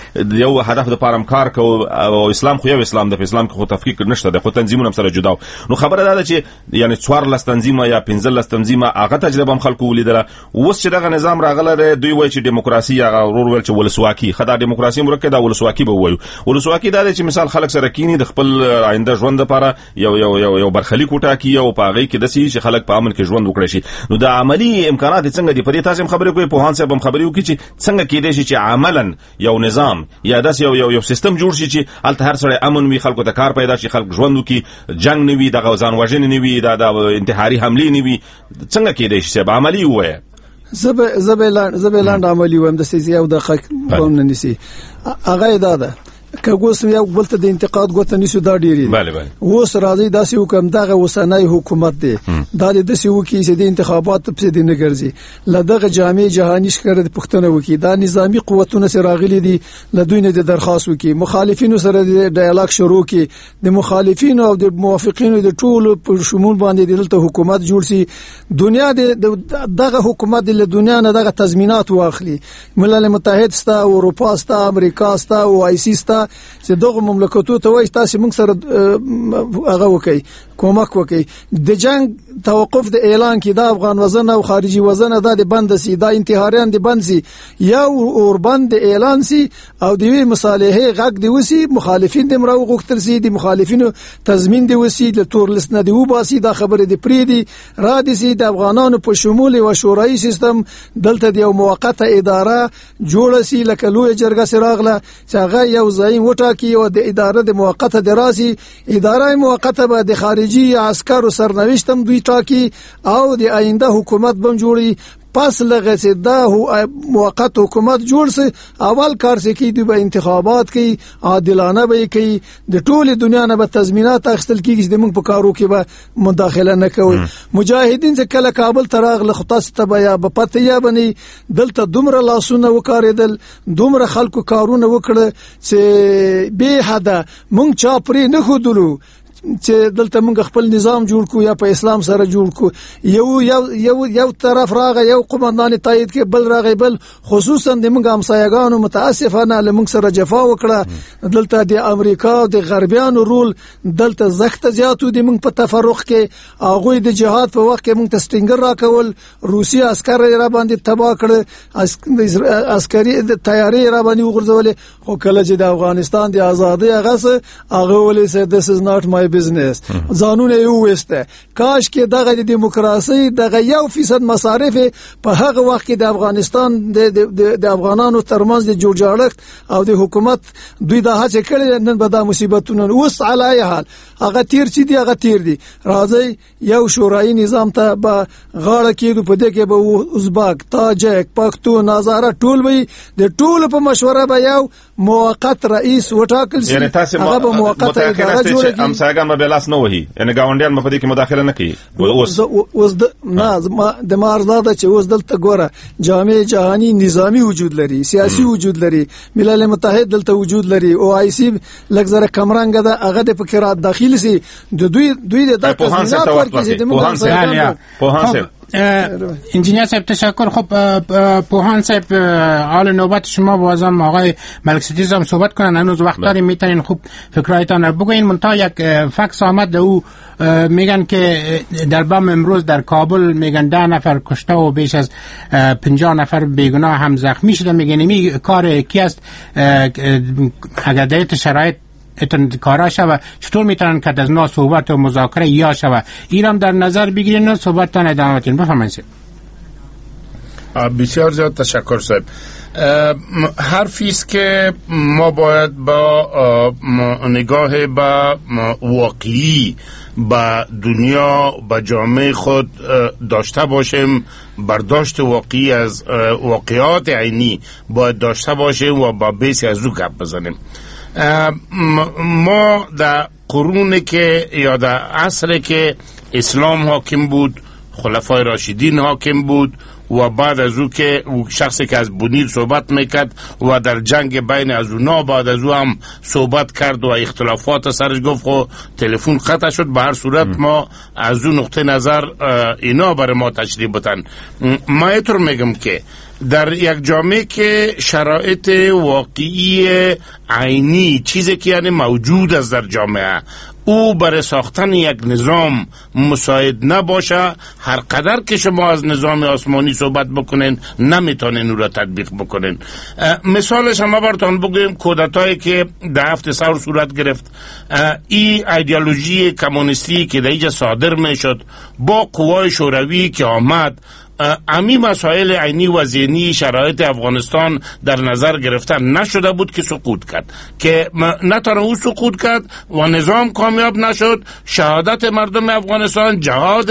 یو هدف د پاره کار کو او اسلام خو یو اسلام د اسلام خو تفکیک نشته د خو تنظیمونه سره جدا. نو خبره ده چې یعنی څوار لس تنظیمه یا پنځه لس تنظیمه هغه تجربه هم خلکو ولیدله. اوس چې دغه نظام راغله دوی وایي چې دیموکراسي هغه ورور ول چې ولسواکي خدای دیموکراسي مرکه دا ولسواکي به وایو. ولسواکي دا چې مثال خلک سره کینی د خپل آینده ژوند لپاره یو یو یو یو برخلیک وټاکي او پاغي کې د سې چې خلک په امن کې ژوند وکړي شي. نو د عملی امکانات څنګه دي؟ په دې تاسو خبرې کوي په هان صاحب هم خبرې وکړي چې څنګه کېدې شي چې عملاً یو نظام یا داس یو یو یو سیستم جوړ شي چې الته هر سره امن وي، خلکو ته کار پیدا شي، خلک ژوند وکړي، جنگ نه وي، د غوځان وژنې نه وي، د انتحاري حملې نه وي. څنګه کېدې شي چې عملی وایي؟ زب زبلان زبلان عملی وهم د سیاسي او د خلک قوم نه نسی هغه دا ده کګوس یو بل ته د انتقاد غوته نشو دا ډیری. bale bale اوس راځي داسې حکم دغه وسنۍ حکومت دی دا د داسې وکی چې د انتخابات په دې نه ګرځي لدغه جامع جهاني شکر د پښتنه وکی دا نظامی قوتونه سره راغلي دي لدوی نه د درخواست وکی مخالفینو سره د ډایالوګ شروع کی د مخالفینو او د موافقینو د ټولو په شمول باندې دلته حکومت جوړ سي. دنیا د دغه حکومت د دنیا نه دغه تضمینات واخلي. ملل متحد ستا، اروپا ستا، امریکا ستا او آی سی ستا چې دغه مملکتونو ته وایي تاسو موږ سره هغه وکي کومک وکي. د جنگ توقف د اعلان کې د افغان وزن او خارجي وزن د بند سي د انتحاریان د بند سي یا اور بند اعلان سي او د وی مصالحه غږ دی وسی مخالفین د مرو غوښتل سي د مخالفینو تضمین دی وسی د تور لسنه دی وباسي دا خبره دی پری دی را دي سي د افغانانو په شمول او شورای سیستم دلته د یو موقته اداره جوړ سي لکه لوی جرګه سراغله چې هغه یو ځای وټاکي او د اداره د موقته دراسي اداره موقته به د خارج خارجي عسکرو سرنوشت هم دوی ټاکي او د آینده حکومت بم جوړي. پس لغه سي دا موقت حکومت جوړ سي اول کار سي کی د انتخابات کی عادلانه به کی د ټوله دنیا نه به تضمینات اخستل کیږي د موږ په کارو کې به مداخله نه کوي. مجاهدین چې کله کابل تراغ له خطاس ته یا په پته یا بني دلته دومره لاسونه وکاریدل دومره خلکو کارونه وکړه چې به حدا موږ چا پرې نه خودلو چې دلته موږ خپل نظام جوړ کو یا په اسلام سره جوړ کو. یو یو یو یو طرف راغی یو قومندان تایید کې بل راغی بل خصوصا د موږ همسایګانو متاسفانه له موږ سره جفا وکړه. دلته د امریکا او د غربیانو رول دلته زخت زیاتو د موږ په تفرق کې هغه د جهاد په وخت کې موږ تستنګر راکول. روسي عسكر را باندې تباہ کړ عسکري د تیاری را باندې وګرځول. خو کله چې د افغانستان د ازادي هغه هغه ولې سه this is not my بزنس ځانونه یو وسته. کاش کې دغه د دیموکراسي دغه یو فیصد مصارف په هغه وخت کې د افغانستان د د افغانانو ترمنځ د جوړجاړښت او د حکومت دوی د هڅه کړې نن به د مصیبتونو اوس علی حال هغه تیر چې دی هغه تیر دی. راځي یو شورای نظام ته به غاړه کېدو په دې کې به ازبک تاجک پښتون هزاره ټول وي د ټول په مشوره به یو موقت رئیس وټاکل شي. هغه به موقت اداره جوړه کړي به بلاس نه وهي ان گاونډیان په دې کې مداخله نه کوي. اوس اوس نه د مارزاده چې اوس دلته ګوره جامع جهانی نظامی وجود لري سیاسي وجود لري ملل متحد دلته وجود لري او آی سی لګزره کمرنګ ده هغه د فکرات داخلي سي د دوی دوی د تضمینات ورکړي د موږ په هانسه انجینیر صاحب تشکر. خب پوهان صاحب حال نوبت شما بازم آقای ملک ستیز هم صحبت کنن هنوز وقت داریم میتونین خوب فکرایتان رو بگوین. منتها یک فکس آمد او میگن که در بام امروز در کابل میگن ده نفر کشته و بیش از پنجاه نفر بیگناه هم زخمی شده. میگن می کار کی است اگر دیت شرایط اتن کارا شوه چطور میتونن که از نا صحبت و مذاکره یا شوه ایران در نظر بگیرین و صحبت تان ادامه بدین. بفرمایید. بسیار زیاد تشکر صاحب. حرفی است که ما باید با نگاه با واقعی با دنیا با جامعه خود داشته باشیم. برداشت واقعی از واقعات عینی باید داشته باشیم و با بیسی از او گپ بزنیم. ما در قرون که یا در عصر که اسلام حاکم بود خلفای راشدین حاکم بود و بعد از او که شخصی که از بنیر صحبت میکرد و در جنگ بین از اونا بعد از او هم صحبت کرد و اختلافات سرش گفت و تلفن قطع شد. به هر صورت ما از اون نقطه نظر اینا برای ما تشریح بتن. ما اینطور میگم که در یک جامعه که شرایط واقعی عینی چیزی که یعنی موجود است در جامعه او برای ساختن یک نظام مساعد نباشه هر قدر که شما از نظام آسمانی صحبت بکنین نمیتونین او را تطبیق بکنین. مثالش هم براتون بگویم کودتایی که در هفت سال صورت گرفت این ایدئولوژی کمونیستی که در اینجا صادر میشد با قوای شوروی که آمد امی مسائل عینی و ذهنی شرایط افغانستان در نظر گرفتن نشده بود که سقوط کرد که نه تنها او سقوط کرد و نظام کامیاب نشد. شهادت مردم افغانستان جهاد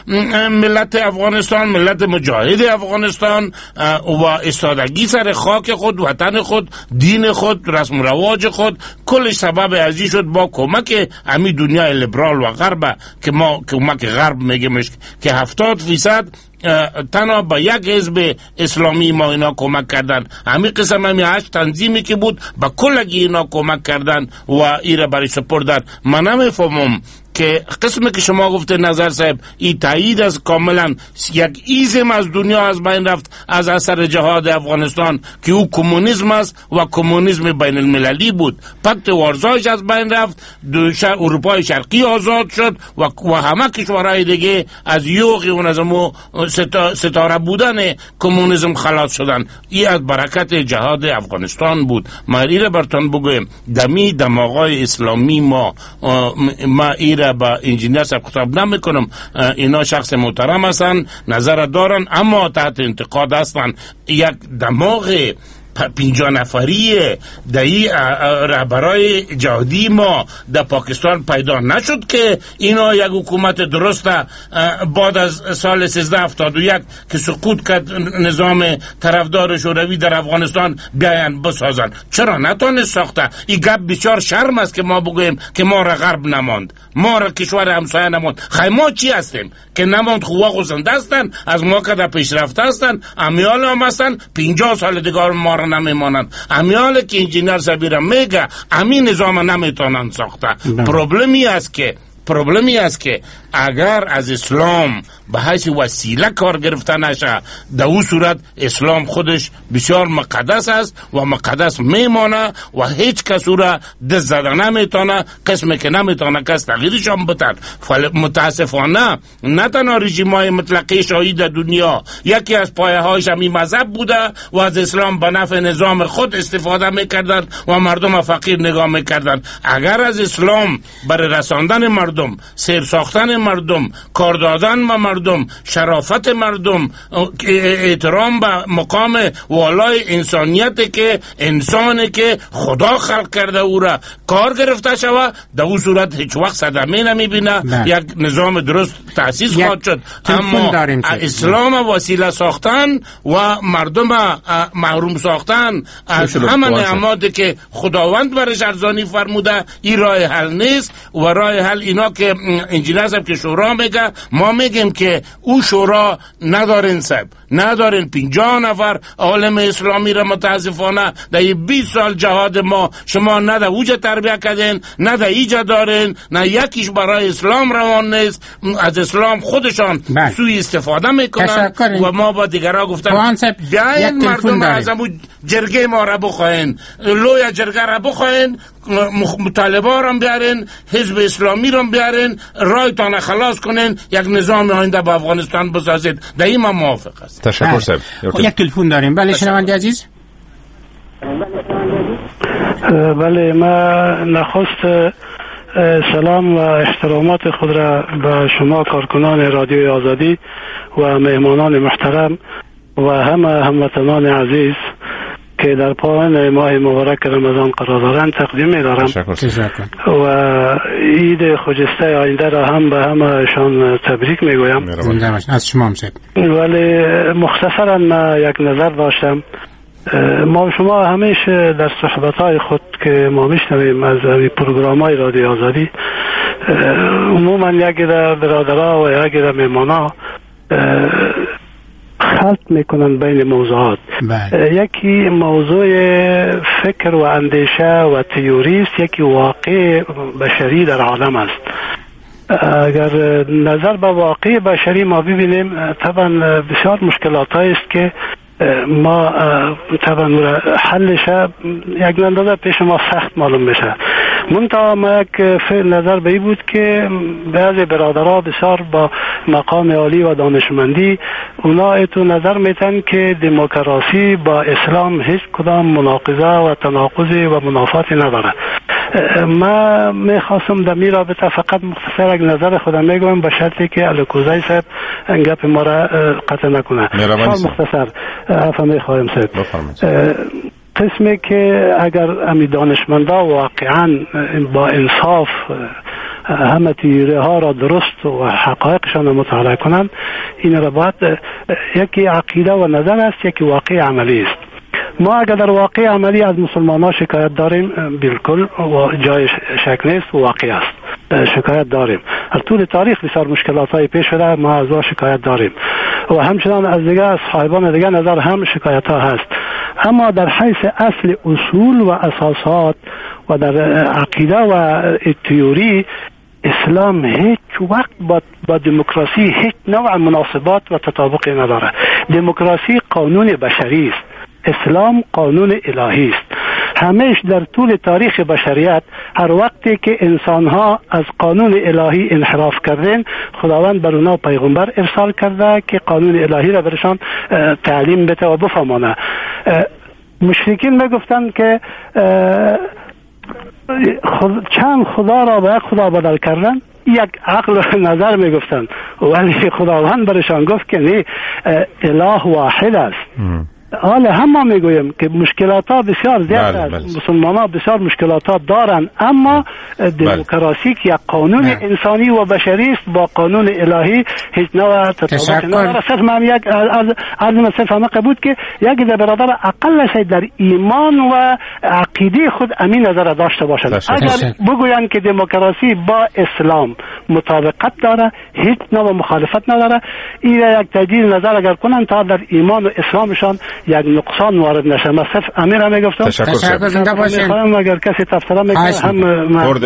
ملت افغانستان ملت مجاهد افغانستان و استادگی سر خاک خود وطن خود دین خود رسم و رواج خود کلش سبب ازی شد با کمک امی دنیای لیبرال و غرب که ما کمک غرب میگیمش که هفتاد فیصد تنها با یک حزب اسلامی ما اینا کمک کردن. همین قسم همی هشت تنظیمی که بود با کلگی اینا کمک کردن و ایره برای سپردن. من نمیفهمم که قسمی که شما گفته نظر صاحب این تایید از کاملا یک ایزم از دنیا از بین رفت از اثر جهاد افغانستان که او کمونیسم است و کمونیسم بین المللی بود. پکت وارزایش از بین رفت اروپای شرقی آزاد شد و, و همه کشورهای دیگه از یوغ اون از مو ستا ستاره بودن کمونیسم خلاص شدن. این از برکت جهاد افغانستان بود. ما ایره برتون بگویم دمی دماغای اسلامی ما ما ایره با انجینیر صاحب خطاب نمی کنم. اینا شخص محترم هستن نظر دارن اما تحت انتقاد هستن. یک دماغ پنجاه نفریه دایی رهبرای جهادی ما در پاکستان پیدا نشد که اینا یک حکومت درسته بعد از سال سیزده هفتاد و یک که سقوط کرد نظام طرفدار شوروی در افغانستان بیاین بسازن؟ چرا نتونست ساخته؟ این گپ بسیار شرم است که ما بگویم که ما را غرب نماند، ما را کشور همسایه نماند. خیلی ما چی هستیم که نماند؟ خواه و زنده هستن، از ما که در پیشرفته هستن، امیال هم هستن، پینجاه سال دیگر ما را نمیمانند. امیال که انجینر سبیره میگه امین نظام نمیتونن ساخته. پروبلمی است که پروبلمی است که اگر از اسلام به حیث وسیله کار گرفته نشه، در اون صورت اسلام خودش بسیار مقدس است و مقدس میمانه و هیچ کس او را دست زده نمیتونه. قسمی که نمیتونه کس تغییرشان بتن. متاسفانه نه تنها رژیم های مطلقه شاهی در دنیا یکی از پایه هایش همین مذهب بوده و از اسلام به نفع نظام خود استفاده میکردن و مردم فقیر نگاه میکردن. اگر از اسلام برای رساندن مردم، سیر ساختن مردم، کار دادن به مردم، شرافت مردم، احترام به مقام والای انسانیت که انسانی که خدا خلق کرده او را کار گرفته شوه، در اون صورت هیچ وقت صدمه نمیبینه. یک نظام درست تأسیس خواهد شد. اما اسلام وسیله ساختن و مردم محروم ساختن از همه نعماتی که خداوند برش ارزانی فرموده، این راه حل نیست. و راه حل اینا که انجینر صاحب که شورا میگه، ما میگیم که او شورا ندارین صاحب، ندارین. پنجاه نفر عالم اسلامی را متاسفانه در بیست سال جهاد ما شما نه در اوج تربیه کردین، نه در ایجا دارین، نه یکیش برای اسلام روان نیست. از اسلام خودشان بله. سوی استفاده میکنن و ما با دیگرها گفتن بیاین مردم از همون جرگه ما را بخواین، لویا جرگه را بخواین، مطالبه را بیارین، حزب اسلامی را بیارین، رایتان خلاص کنین، یک نظام آینده با افغانستان بسازید. در این ما موافق است. تشکر صاحب. یک تلفن داریم. بله شنونده عزیز. بله، ما نخست سلام و احترامات خود را به شما کارکنان رادیوی آزادی و مهمانان محترم و همه هموطنان عزیز که در پایان ماه مبارک رمضان قرار دارند تقدیم می‌دارم و عید خجسته آینده را هم به همه‌شان تبریک میگویم. از شما هم ولی مختصرا ما یک نظر داشتم. ما شما همیشه در صحبت‌های خود که ما میشنویم از پروگرام‌های رادیو آزادی عموما یکی در برادرها و یکی در مهمانا خلط میکنن بین موضوعات. یکی موضوع فکر و اندیشه و تئوری است، یکی واقع بشری در عالم است. اگر نظر به واقع بشری ما ببینیم، طبعا بسیار مشکلات است که ما طبعا حلش یک اندازه پیش ما سخت معلوم میشه. منتها ما یک نظر به این بود که بعضی برادرها بسیار با مقام عالی و دانشمندی اونا اتو نظر میتن که دموکراسی با اسلام هیچ کدام مناقضه و تناقضی و منافاتی نداره. ما میخواستم در می رابطه فقط مختصر یک نظر خودم میگویم به شرطی که الکوزای صاحب گپ ما را قطع نکنه. مختصر افهم میخوایم صاحب قسمی که اگر امی دانشمندا واقعا با انصاف همه تیره ها را درست و حقایقشان مطالعه کنند، این را باید یکی عقیده و نظر است، یکی واقع عملی است. ما اگر در واقع عملی از مسلمان ها شکایت داریم، بالکل و جای شک نیست، واقع است، شکایت داریم. از طول تاریخ بسیار مشکلات های پیش شده، ما از شکایت داریم و همچنان از دیگه از صاحبان دیگه نظر هم شکایت ها هست. اما در حیث اصل اصول و اساسات و در عقیده و تئوری اسلام هیچ وقت با, با دموکراسی هیچ نوع مناسبات و تطابقی نداره. دموکراسی قانون بشری است، اسلام قانون الهی است. همیشه در طول تاریخ بشریت هر وقتی که انسانها از قانون الهی انحراف کردن، خداوند بر اونا پیغمبر ارسال کرده که قانون الهی را برشان تعلیم بده و بفهمانه. مشرکین میگفتند که خود چند خدا را به یک خدا بدل کردن، یک عقل و نظر میگفتند، ولی خداوند برشان گفت که نه، اله واحد است. حالا هم ما میگویم که مشکلات ها بسیار زیاد است، مسلمان ها بسیار مشکلات ها دارن، اما دموکراسی که یک قانون بله. انسانی و بشری است با قانون الهی هیچ نوع تطابقی نداره. صرف من یک عرض من صرف همه بود که یک در برادر اقلش در ایمان و عقیده خود امین نظر داشته باشد. اگر بگویند که دموکراسی با اسلام مطابقت داره، هیچ نوع مخالفت نداره، این یک تجدید نظر اگر کنن تا در ایمان و اسلامشان یک نقصان وارد نشه. من صرف امیر هم میگفتم تشکر زنده باشین. اگر کسی تفسیر میکنه هم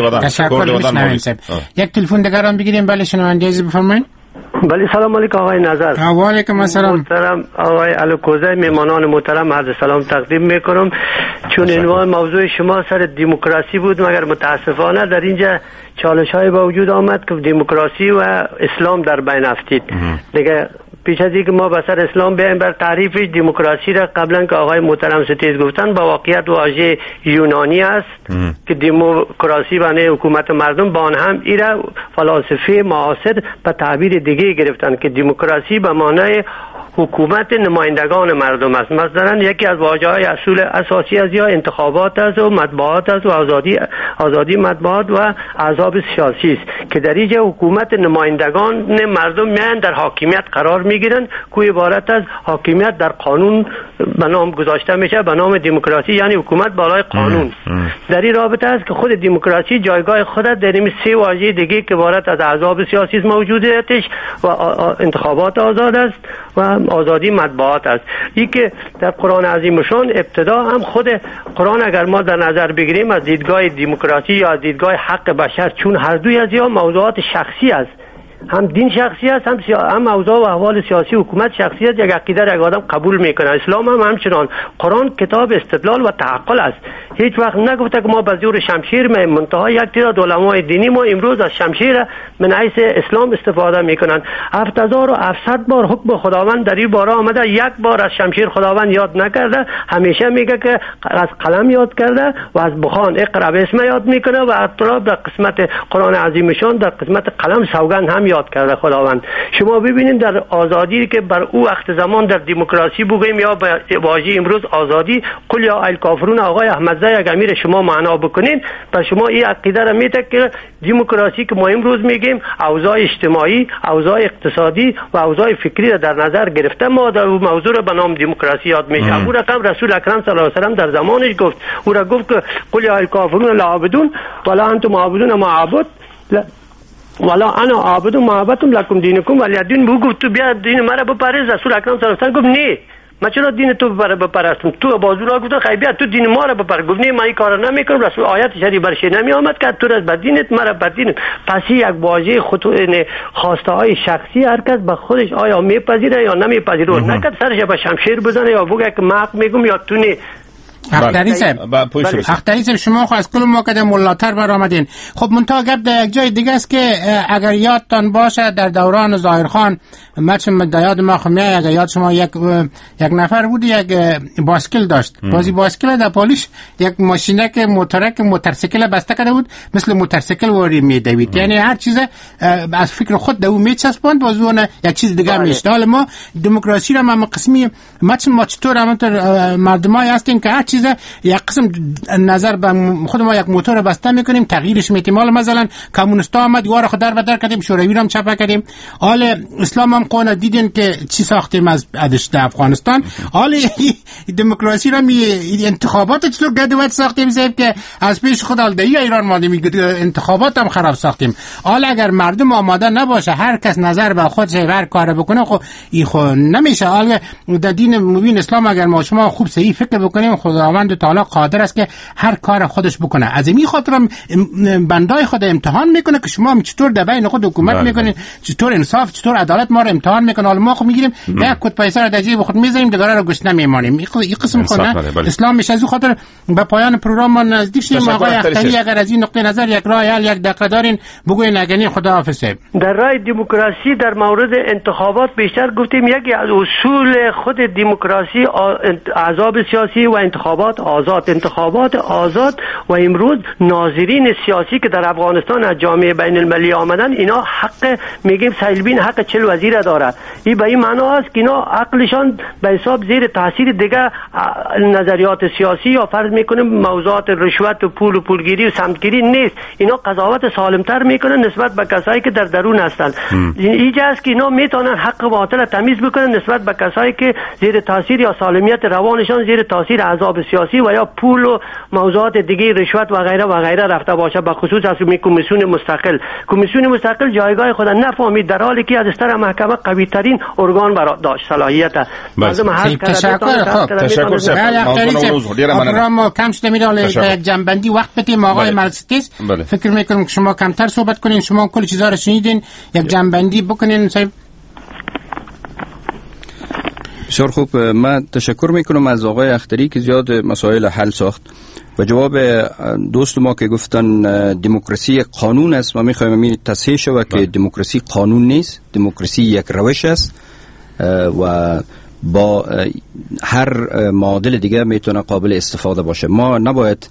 تشکر. یک تلفن دیگر هم بگیریم. بله شنونده عزیز بفرمایید. بله سلام علیکم آقای نظر. و علیکم السلام. محترم آقای الکوزه، میمانان محترم عرض سلام تقدیم میکنم. چون عنوان موضوع شما سر دموکراسی بود، مگر متاسفانه در اینجا چالش های با وجود آمد که دموکراسی و اسلام در بین افتید. دیگه پیش از اینکه ما به سر اسلام بیایم بر تعریفش، دموکراسی را قبلا که آقای محترم ستیز گفتن با واقعیت واژه یونانی است که دموکراسی معنی حکومت مردم، با آن هم ایرا فلاسفه معاصر به تعبیر دیگه گرفتن که دموکراسی به معنای حکومت نمایندگان مردم است. مثلا یکی از واژه‌های اصول اساسی از یا انتخابات است و مطبوعات است و آزادی آزادی مطبوعات و احزاب سیاسی است که در اینجا حکومت نمایندگان مردم میان در حاکمیت قرار میگیرن که عبارت از حاکمیت در قانون به نام گذاشته میشه به نام دموکراسی، یعنی حکومت بالای قانون. در این رابطه است که خود دموکراسی جایگاه خود در این سه واژه دیگه که عبارت از احزاب سیاسی موجودیتش و انتخابات آزاد است و آزادی مطبوعات است. این که در قرآن عظیمشان ابتدا هم خود قرآن اگر ما در نظر بگیریم از دیدگاه دموکراسی یا دیدگاه حق بشر، چون هر دوی از یا موضوعات شخصی است، هم دین شخصی است هم سیا... هم اوضاع و احوال سیاسی حکومت شخصی است، یک عقیده را یک آدم قبول میکنه. اسلام هم همچنان. قرآن کتاب استدلال و تعقل است. هیچ وقت نگفته که ما به زور شمشیر می منتها یک تعداد علمای دینی ما امروز از شمشیر من حیث اسلام استفاده میکنن. هفت هزار و هفتصد بار حکم خداوند در این باره آمده، یک بار از شمشیر خداوند یاد نکرده، همیشه میگه که از قلم یاد کرده و از بخوان اقرا بسم یاد میکنه و اطراف در قسمت قرآن عظیمشان در قسمت قلم سوگند هم یاد کرده خداوند. شما ببینید در آزادی که بر او وقت زمان در دموکراسی بگوییم یا به واژه امروز آزادی، قل یا الکافرون آقای احمدزی اگر امیر شما معنا بکنین، بر شما این عقیده را میده که دموکراسی که ما امروز میگیم اوضاع اجتماعی، اوضاع اقتصادی و اوضاع فکری را در نظر گرفته ما در موضوع را به نام دموکراسی یاد میشه. ابو رقم رسول اکرم صلی الله علیه و سلم در زمانش گفت، او را گفت که قل یا الکافرون لا عابدون ولا انتم عابدون ما اعبد والا انا عابد و معبدتم لکم دینکم ولی دین بگو تو بیا دین مرا بپرست. رسول اکرم صلی الله علیه و سلم گفت نه، من چرا دین تو بپرستم؟ تو بازو را گفت خیلی بیا تو دین ما را بپرست. گفت نه من این کارا نمیکنم. رسول آیات شریف برش نمی آمد که تو از بدینت مرا بدین. پس یک واژه خطوه خواسته های شخصی هر کس به خودش آیا میپذیره یا نمیپذیره، نکرد سرش به شمشیر بزنه یا بگه که من میگم یا تو نه. اختری صاحب اختری صاحب شما خو از کل موقع ملاتر برآمدین. خب منتها گپ در یک جای دیگه است که اگر یادتان باشه در دوران ظاهرخان مچم در یاد ما خمیه، اگر یاد شما یک یک نفر بود یک باسکل داشت، بازی باسکل در پالیش یک ماشینک موتورک موتورسیکل بسته کرده بود، مثل موتورسیکل وری میدوید، یعنی هر چیز از فکر خود دو میچسباند و زون یک چیز دیگه میشد. حالا ما دموکراسی را ما قسمی مچم ما چطور همونطور مردمای هستیم که هر چیز یک قسم نظر به خود ما یک موتور بسته میکنیم تغییرش میتیم. حالا مثلا کمونیستا آمد یوار خود در بدر کردیم، شوروی رو هم چپا کردیم. حالا اسلام هم قانون دیدین که چی ساختیم از ادش افغانستان. حالا دموکراسی رو می انتخابات چطور گدوت ساختیم زیب که از پیش خود الدی ایران ماده میگه انتخابات هم خراب ساختیم. حالا اگر مردم آماده نباشه هر کس نظر به خودش هر کار بکنه خب این خو نمیشه. حالا در دین مبین اسلام اگر ما شما خوب صحیح فکر بکنیم خداوند تعالی قادر است که هر کار خودش بکنه. از این خاطر بندای خود امتحان میکنه که شما چطور در بین خود حکومت میکنین، چطور انصاف چطور عدالت ما رو امتحان میکنه. حالا ما خو میگیریم یک کد پیسه رو در جیب خود میذاریم دیگه رو گشنه میمانیم. این قسم کنه اسلام میشه. از خاطر به پایان پروگرام ما نزدیک شدیم. آقای اختری اگر از این نقطه نظر یک راه حل یک دقیقه دارین بگوین. اگه خداحافظ. در راه دموکراسی در مورد انتخابات بیشتر گفتیم یکی از اصول خود دموکراسی احزاب سیاسی و انتخابات انتخابات آزاد انتخابات آزاد و امروز ناظرین سیاسی که در افغانستان از جامعه بین المللی آمدن، اینا حق میگیم سیلبین حق چل وزیر داره. این به این معنا است که اینا عقلشان به حساب زیر تاثیر دیگه نظریات سیاسی یا فرض میکنیم موضوعات رشوت و پول و پولگیری و سمتگیری نیست. اینا قضاوت سالمتر میکنن نسبت به کسایی که در درون هستند. اینجا است که اینا میتونن حق باطل تمیز بکنن نسبت به کسایی که زیر تاثیر یا سالمیت روانشان زیر تاثیر عذاب سیاسی و یا پول و موضوعات دیگه رشوت و غیره و غیره رفته باشه. به خصوص از می کمیسیون مستقل کمیسیون مستقل جایگاه خود نفهمید در حالی که از استر محکمه قوی ترین ارگان برا داشت صلاحیت. لازم هست تشکر. خب تشکر سر ما کم شده میره یک جنبندی وقت بدیم آقای ملستیس. فکر میکنم که شما کمتر صحبت کنین، شما کلی چیزا رو شنیدین، یک جنبندی بکنین صاحب. بسیار خوب، من تشکر میکنم از آقای اختری که زیاد مسائل حل ساخت و جواب دوست ما که گفتن دموکراسی قانون است. ما میخوایم امین تصحیح شود که دموکراسی قانون نیست، دموکراسی یک روش است و با هر معادل دیگه میتونه قابل استفاده باشه. ما نباید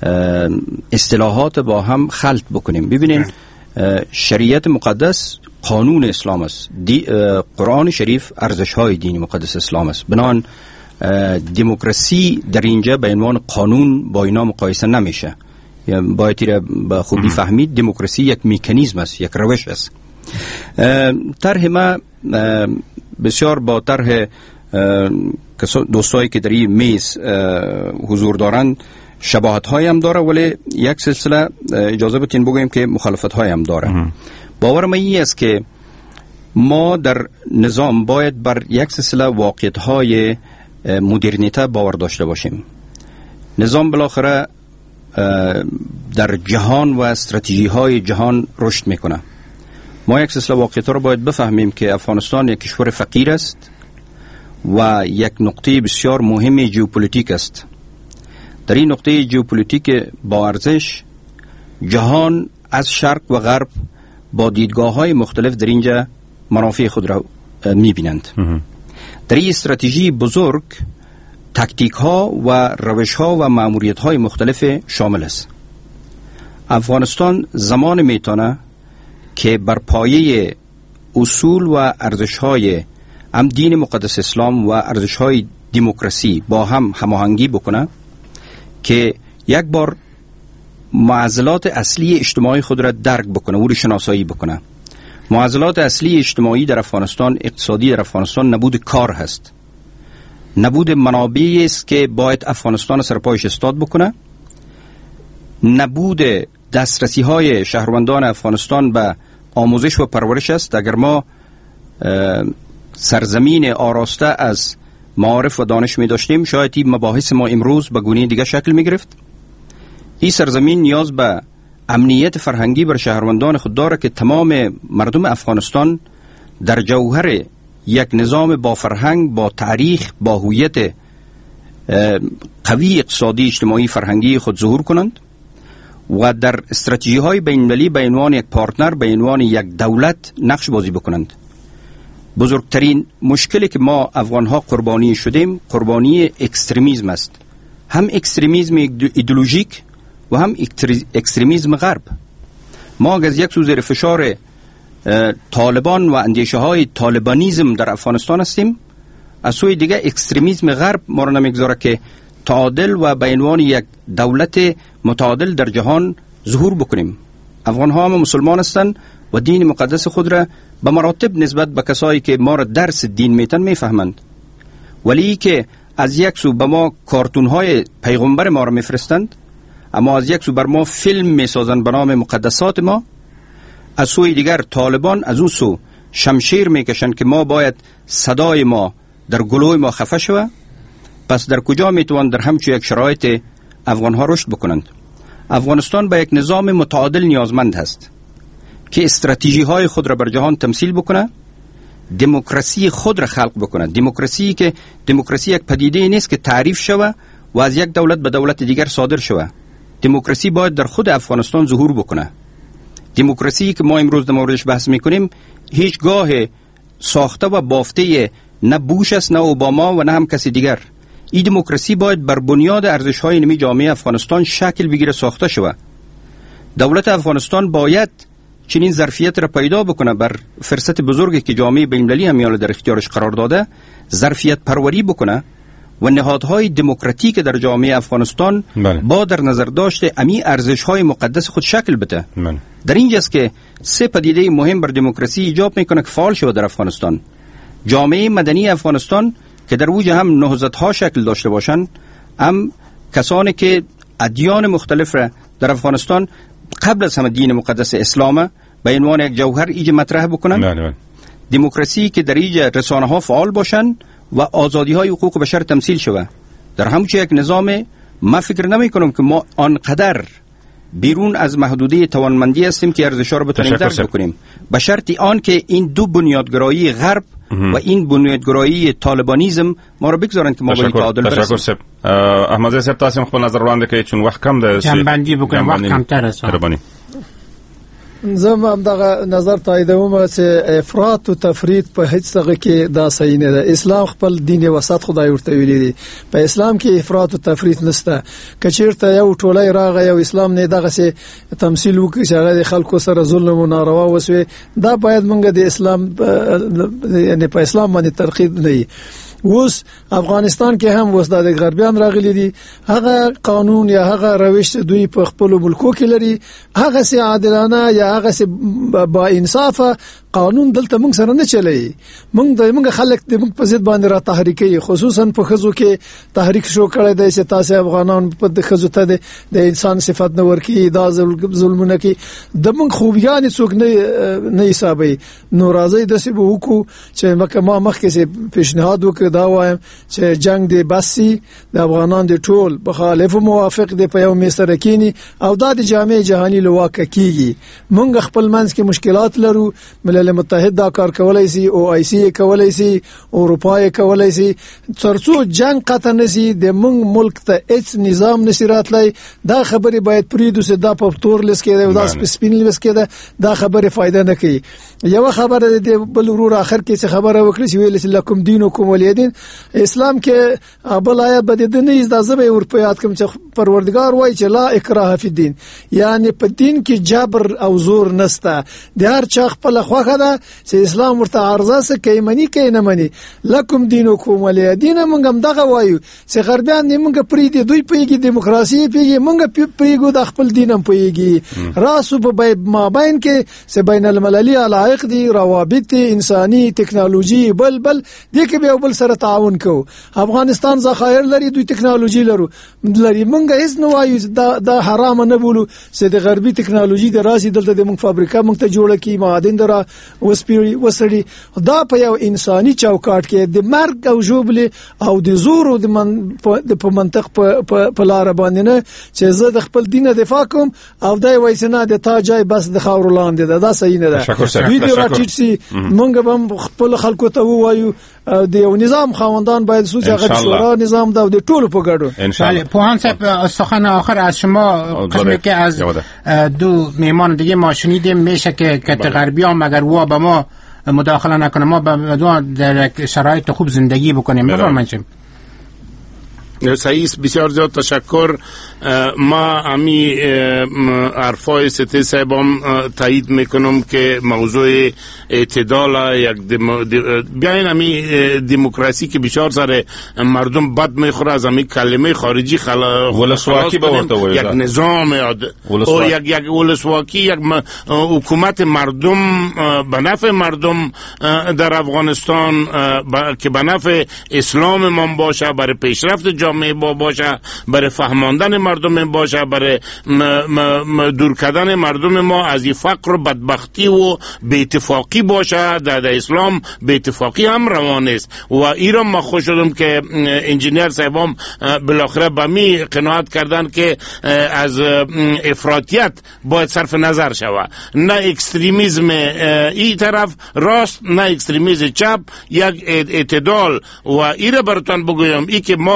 اصطلاحات با هم خلط بکنیم. ببینین شریعت مقدس قانون اسلام است، قرآن شریف ارزش های دین مقدس اسلام است. بنابراین دموکراسی در اینجا به عنوان قانون با اینا مقایسه نمیشه. باید به خوبی فهمید دموکراسی یک مکانیزم است، یک روش است. طرح ما بسیار با طرح دوستایی که در این میز حضور دارند شباهت های هم داره، ولی یک سلسله اجازه بتین بگویم که مخالفت های هم داره. باور من این است که ما در نظام باید بر یک سلسله واقعیت های مدرنیته باور داشته باشیم. نظام بالاخره در جهان و استراتژی های جهان رشد میکنه. ما یک سلسله واقعیت ها رو باید بفهمیم که افغانستان یک کشور فقیر است و یک نقطه بسیار مهم ژئوپلیتیک است. در این نقطه ژئوپلیتیک با ارزش جهان از شرق و غرب با دیدگاه های مختلف در اینجا منافع خود را می بینند. در این استراتژی بزرگ تکتیک ها و روش ها و مأموریت های مختلف شامل است. افغانستان زمان میتونه که بر پایه اصول و ارزش های هم دین مقدس اسلام و ارزش های دموکراسی با هم هماهنگی بکنه که یک بار معضلات اصلی اجتماعی خود را درک بکنه و شناسایی بکنه. معضلات اصلی اجتماعی در افغانستان، اقتصادی در افغانستان نبود کار هست، نبود منابعی است که باید افغانستان سرپایش استاد بکنه، نبود دسترسی های شهروندان افغانستان به آموزش و پرورش است. اگر ما سرزمین آراسته از معارف و دانش می داشتیم شاید این مباحث ما امروز به گونه دیگه شکل می گرفت. این سرزمین نیاز به امنیت فرهنگی بر شهروندان خود داره که تمام مردم افغانستان در جوهر یک نظام با فرهنگ، با تاریخ، با هویت قوی اقتصادی اجتماعی فرهنگی خود ظهور کنند و در استراتژی های بین المللی به عنوان یک پارتنر، به عنوان یک دولت نقش بازی بکنند. بزرگترین مشکلی که ما افغان ها قربانی شدیم قربانی اکستریمیسم است، هم اکستریمیسم ایدئولوژیک و هم اکستریمیسم غرب. ما اگر یک سو زیر فشار طالبان و اندیشه های طالبانیزم در افغانستان هستیم، از سوی دیگه اکستریمیسم غرب ما را نمیگذاره که تعادل و به عنوان یک دولت متعادل در جهان ظهور بکنیم. افغان ها هم مسلمان هستند و دین مقدس خود را به مراتب نسبت به کسایی که ما را درس دین میتن میفهمند، ولی که از یک سو به ما کارتون های پیغمبر ما را میفرستند، اما از یک سو بر ما فیلم میسازند به نام مقدسات ما، از سوی دیگر طالبان از اون سو شمشیر میکشند که ما باید صدای ما در گلوی ما خفه شود. پس در کجا میتوان در همچون یک شرایط افغان ها رشد بکنند؟ افغانستان به یک نظام متعادل نیازمند هست که استراتژی های خود را بر جهان تمثیل بکنه، دموکراسی خود را خلق بکنه. دموکراسی که دموکراسی یک پدیده نیست که تعریف شوه و از یک دولت به دولت دیگر صادر شوه. دموکراسی باید در خود افغانستان ظهور بکنه. دموکراسی که ما امروز در موردش بحث میکنیم هیچگاه ساخته و بافته نه بوش است، نه اوباما و نه هم کسی دیگر. این دموکراسی باید بر بنیاد ارزش‌های نمی جامعه افغانستان شکل بگیره، ساخته شود. دولت افغانستان باید چنین ظرفیت را پیدا بکنه، بر فرصت بزرگی که جامعه بین‌المللی همیان در اختیارش قرار داده ظرفیت پروری بکنه و نهادهای دموکراتیک در جامعه افغانستان بله. با در نظر داشته امی ارزش‌های مقدس خود شکل بده. بله. در اینجاست که سه پدیده مهم بر دموکراسی ایجاب میکنه که فعال شود در افغانستان. جامعه مدنی افغانستان که در اوج هم نهضت‌ها شکل داشته باشند، هم کسانی که ادیان مختلف را در افغانستان قبل از همه دین مقدس اسلام به عنوان یک جوهر ایجا مطرح بکنن. بله بله. دموکراسی که در ایجا رسانه ها فعال باشن و آزادی های حقوق بشر تمثیل شود. در همچه یک نظام ما فکر نمی کنم که ما آنقدر بیرون از محدوده توانمندی هستیم که ارزش‌ها رو بتونیم درک بکنیم، به شرطی آن که این دو بنیادگرایی غرب و این بنیادگرایی طالبانیزم ما رو بگذارن که ما به تعادل برسیم. تشکر. احمد صاحب تاسو خپل نظر وړاندې کړئ چون وخت کم ده، جنبندی بکنم وخت کم تر است. زه هم دغه نظر تاییدوم چې افراط او تفرید په هیڅ څه کې دا صحیح نه ده. اسلام خپل دین وسط خدای ورته ویلي دي. په اسلام کې افراط او تفرید نشته. کچیرته یو ټولای راغی یو اسلام نه دغه سي تمثيل وکړي چې هغه خلکو سره ظلم او ناروا وسوي، دا باید مونږ د اسلام یعنی په اسلام باندې ترغیب نه. اوس افغانستان کې هم اوس د غربیان راغلي دي، هغه قانون یا هغه روش دوی په خپل ملکو کې لري، هغه سي عادلانه یا هغه سي با انصافه قانون دلته موږ سره نه چلی. موږ د موږ خلک د موږ په ضد باندې را تحریکي، خصوصا په خزو کې تحریک شو کړی دی چې تاسو افغانان په د خزو ته د انسان صفات نه ورکی، دا ظلمونه کې د موږ خوبیان څوک نه نه حسابي. نو راځي د سی به وکړو چې مکه ما مخکې سي پیشنهاد وکړ دا وایم چې جنگ دی بسي د افغانان د ټول مخالف او موافق دی په یو میسر کېنی او دا د جامع جهاني لواکه کیږي. موږ خپل منځ کې مشکلات لرو، ملل متحد دا کار کولای سي، او آی سی کولای سي، اروپا کولای سي، ترڅو جنگ قطع نشي د موږ ملک ته هیڅ نظام نشي راتلای. دا خبره باید پریدو سي، دا په تور لس کې دا سپین لس کې دا خبره فائدہ نه کوي. یو خبره د بل ورور اخر کې خبره وکړي چې ویل چې لکم دینکم ولی دین. اسلام کې بل آیت بده د نه از دازبه ورپیات کوم چې پروردگار وایي چې لا اکراه فی الدین، یعنی په دین کې جبر او زور نسته. د هر چا خپل خوخه ده چې اسلام ورته عرضه سه کوي منی کوي نه منی. لکم دینکم ولی دین. موږ هم دغه وایو چې غربیان نه موږ پری دي، دوی پیږي دیموکراسي پیږي، موږ پیږو د خپل دین هم پیږي. راسو په مابین کې چې بین المللي علایق دي، روابط انساني، ټکنالوژي، بل بل دي کې به بل سره تعاون کو. افغانستان ذخایر لري، دوی ټکنالوژي لرو لري. موږ هیڅ نه وایو دا د حرام نه بولو چې د غربي ټکنالوژي د راسي دلته د موږ فابریکه موږ ته جوړه کی، معادن درا وسپیری وسړي. دا په یو انساني چوکاټ کې د مرګ او ژوبل او د زور او د په منطق په لار باندې نه چې زه د خپل دین دفاع کوم او دای وایسنه د تا جای بس د خاور لاندې ده. دا صحیح نه ده. دوی د راټیټ سي موږ هم خپل خلکو ته وایو د یو نظام خواندان باید سوچ هغه شورا نظام دا د ټولو په ګډو. بله پوهان صاحب سخن آخر از شما قسمی که از دو میمان دیگه ما شنیدیم میشه که کت غربیان مگر وا به ما مداخله نکنه ما به در شرایط خوب زندگی بکنیم. بفرمایید. سعید بسیار زیاد تشکر. ما امی حرفای ستی صاحب هم تایید میکنم که موضوع اعتدال یک بیاین امی دموکراسی که بسیار سر مردم بد میخوره از امی کلمه خارجی ولسواکی باورده یک نظام او یک یک ولسواکی یک حکومت مردم به نفع مردم در افغانستان که به نفع اسلام ما باشه، برای پیشرفت جامعه با باشه، برای فهماندن مردم باشه، برای دور کردن مردم ما از این فقر و بدبختی و بی‌اتفاقی باشه. در اسلام بی‌اتفاقی هم روان است و ایران ما خوش شدم که انجینیر صاحبام بالاخره به می قناعت کردن که از افراطیت باید صرف نظر شود، نه اکستریمیزم این طرف راست نه اکستریمیزم چپ، یک اعتدال. و ایره براتون بگویم ای که ما از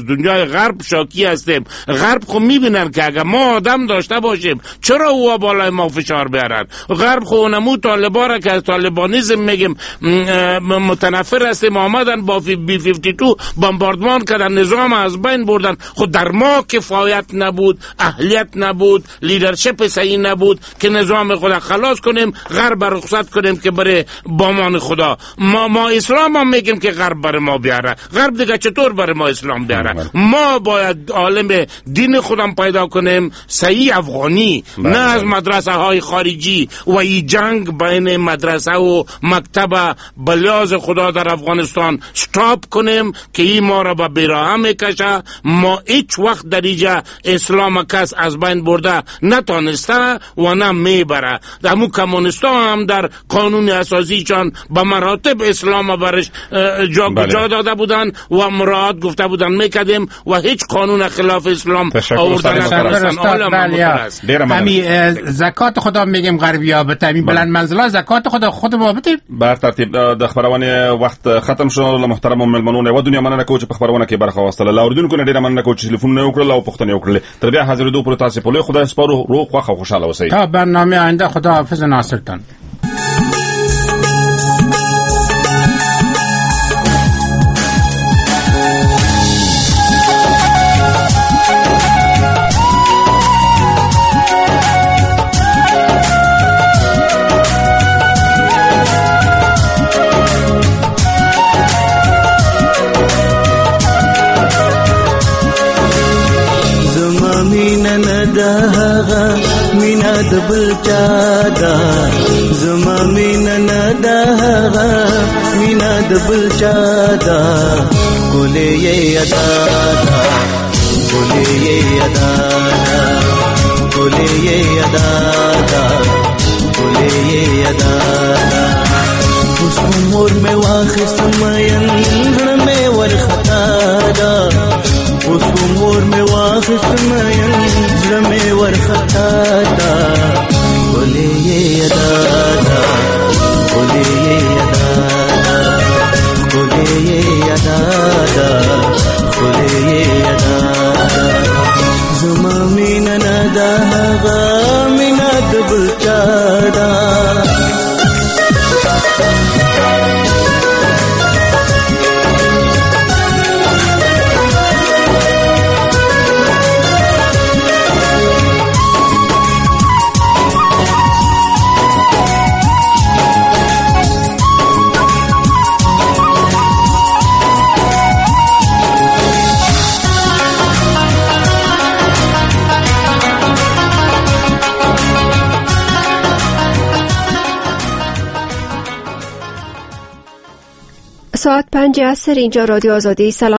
از دنیای غرب شاکی هستیم. غرب خب میبینن که اگر ما آدم داشته باشیم چرا او بالای ما فشار بیارن؟ غرب خب اونمو طالبا را که از طالبانیزم میگیم متنفر هستیم آمدن با بی پنجاه و دو بمباردمان کردن، نظام از بین بردن. خود در ما کفایت نبود، اهلیت نبود، لیدرشپ صحیح نبود که نظام خدا خلاص کنیم، غرب رخصت کنیم که بره بامان خدا. ما ما اسلام هم میگیم که غرب بر ما بیاره، غرب دیگه چطور بر ما اسلام بیاره؟ ما باید عالم دین خودم پیدا کنیم صحیح افغانی، نه از مدرسه های خارجی و این جنگ بین مدرسه و مکتب بلیاز خدا در افغانستان استاپ کنیم که این ما را به بیراه میکشه. ما هیچ وقت در اینجا اسلام کس از بین برده نتانسته و نه میبره. همون کمونستا هم در قانون اساسی چان به مراتب اسلام برش جا بله. داده بودن و مراعات گفته بودن میکردیم و هیچ قانون خلاف اسلام آوردن نتونستن. همین زکات خدا میگیم غربیا بته همین بلند منزلا زکات خدا خود ما بته. بر ترتیب د خبرونه وخت ختم شو. محترم ملمنونه و دنیا مننه کوچ په خبرونه کې برخه واستله. لاوردونکو نه ډیره مننه کوچ ټلیفون نه وکړل او پښتنه وکړل. تر بیا حاضر دو پر تاسو په لوی خدای سپارو روغ خوښ او خوشاله اوسئ. تا برنامه آینده خدا حافظ ناصرتان. مینا دبل چادا زما مینا ندا مینا دبل چادا ګلې یې ادا ګلې یې ادا ګلې یې ادا ګلې یې ادا اوس عمر مې واخست مېن مې ورختا دا اوس عمر مې واخست مېن مې ورختا دا ګلې یې ادا ګلې یې ادا ګلې یې ادا ګلې یې ادا زما مینا ندا مینا دبل چادا ساعت پنج عصر اینجا رادیو آزادی. سلام.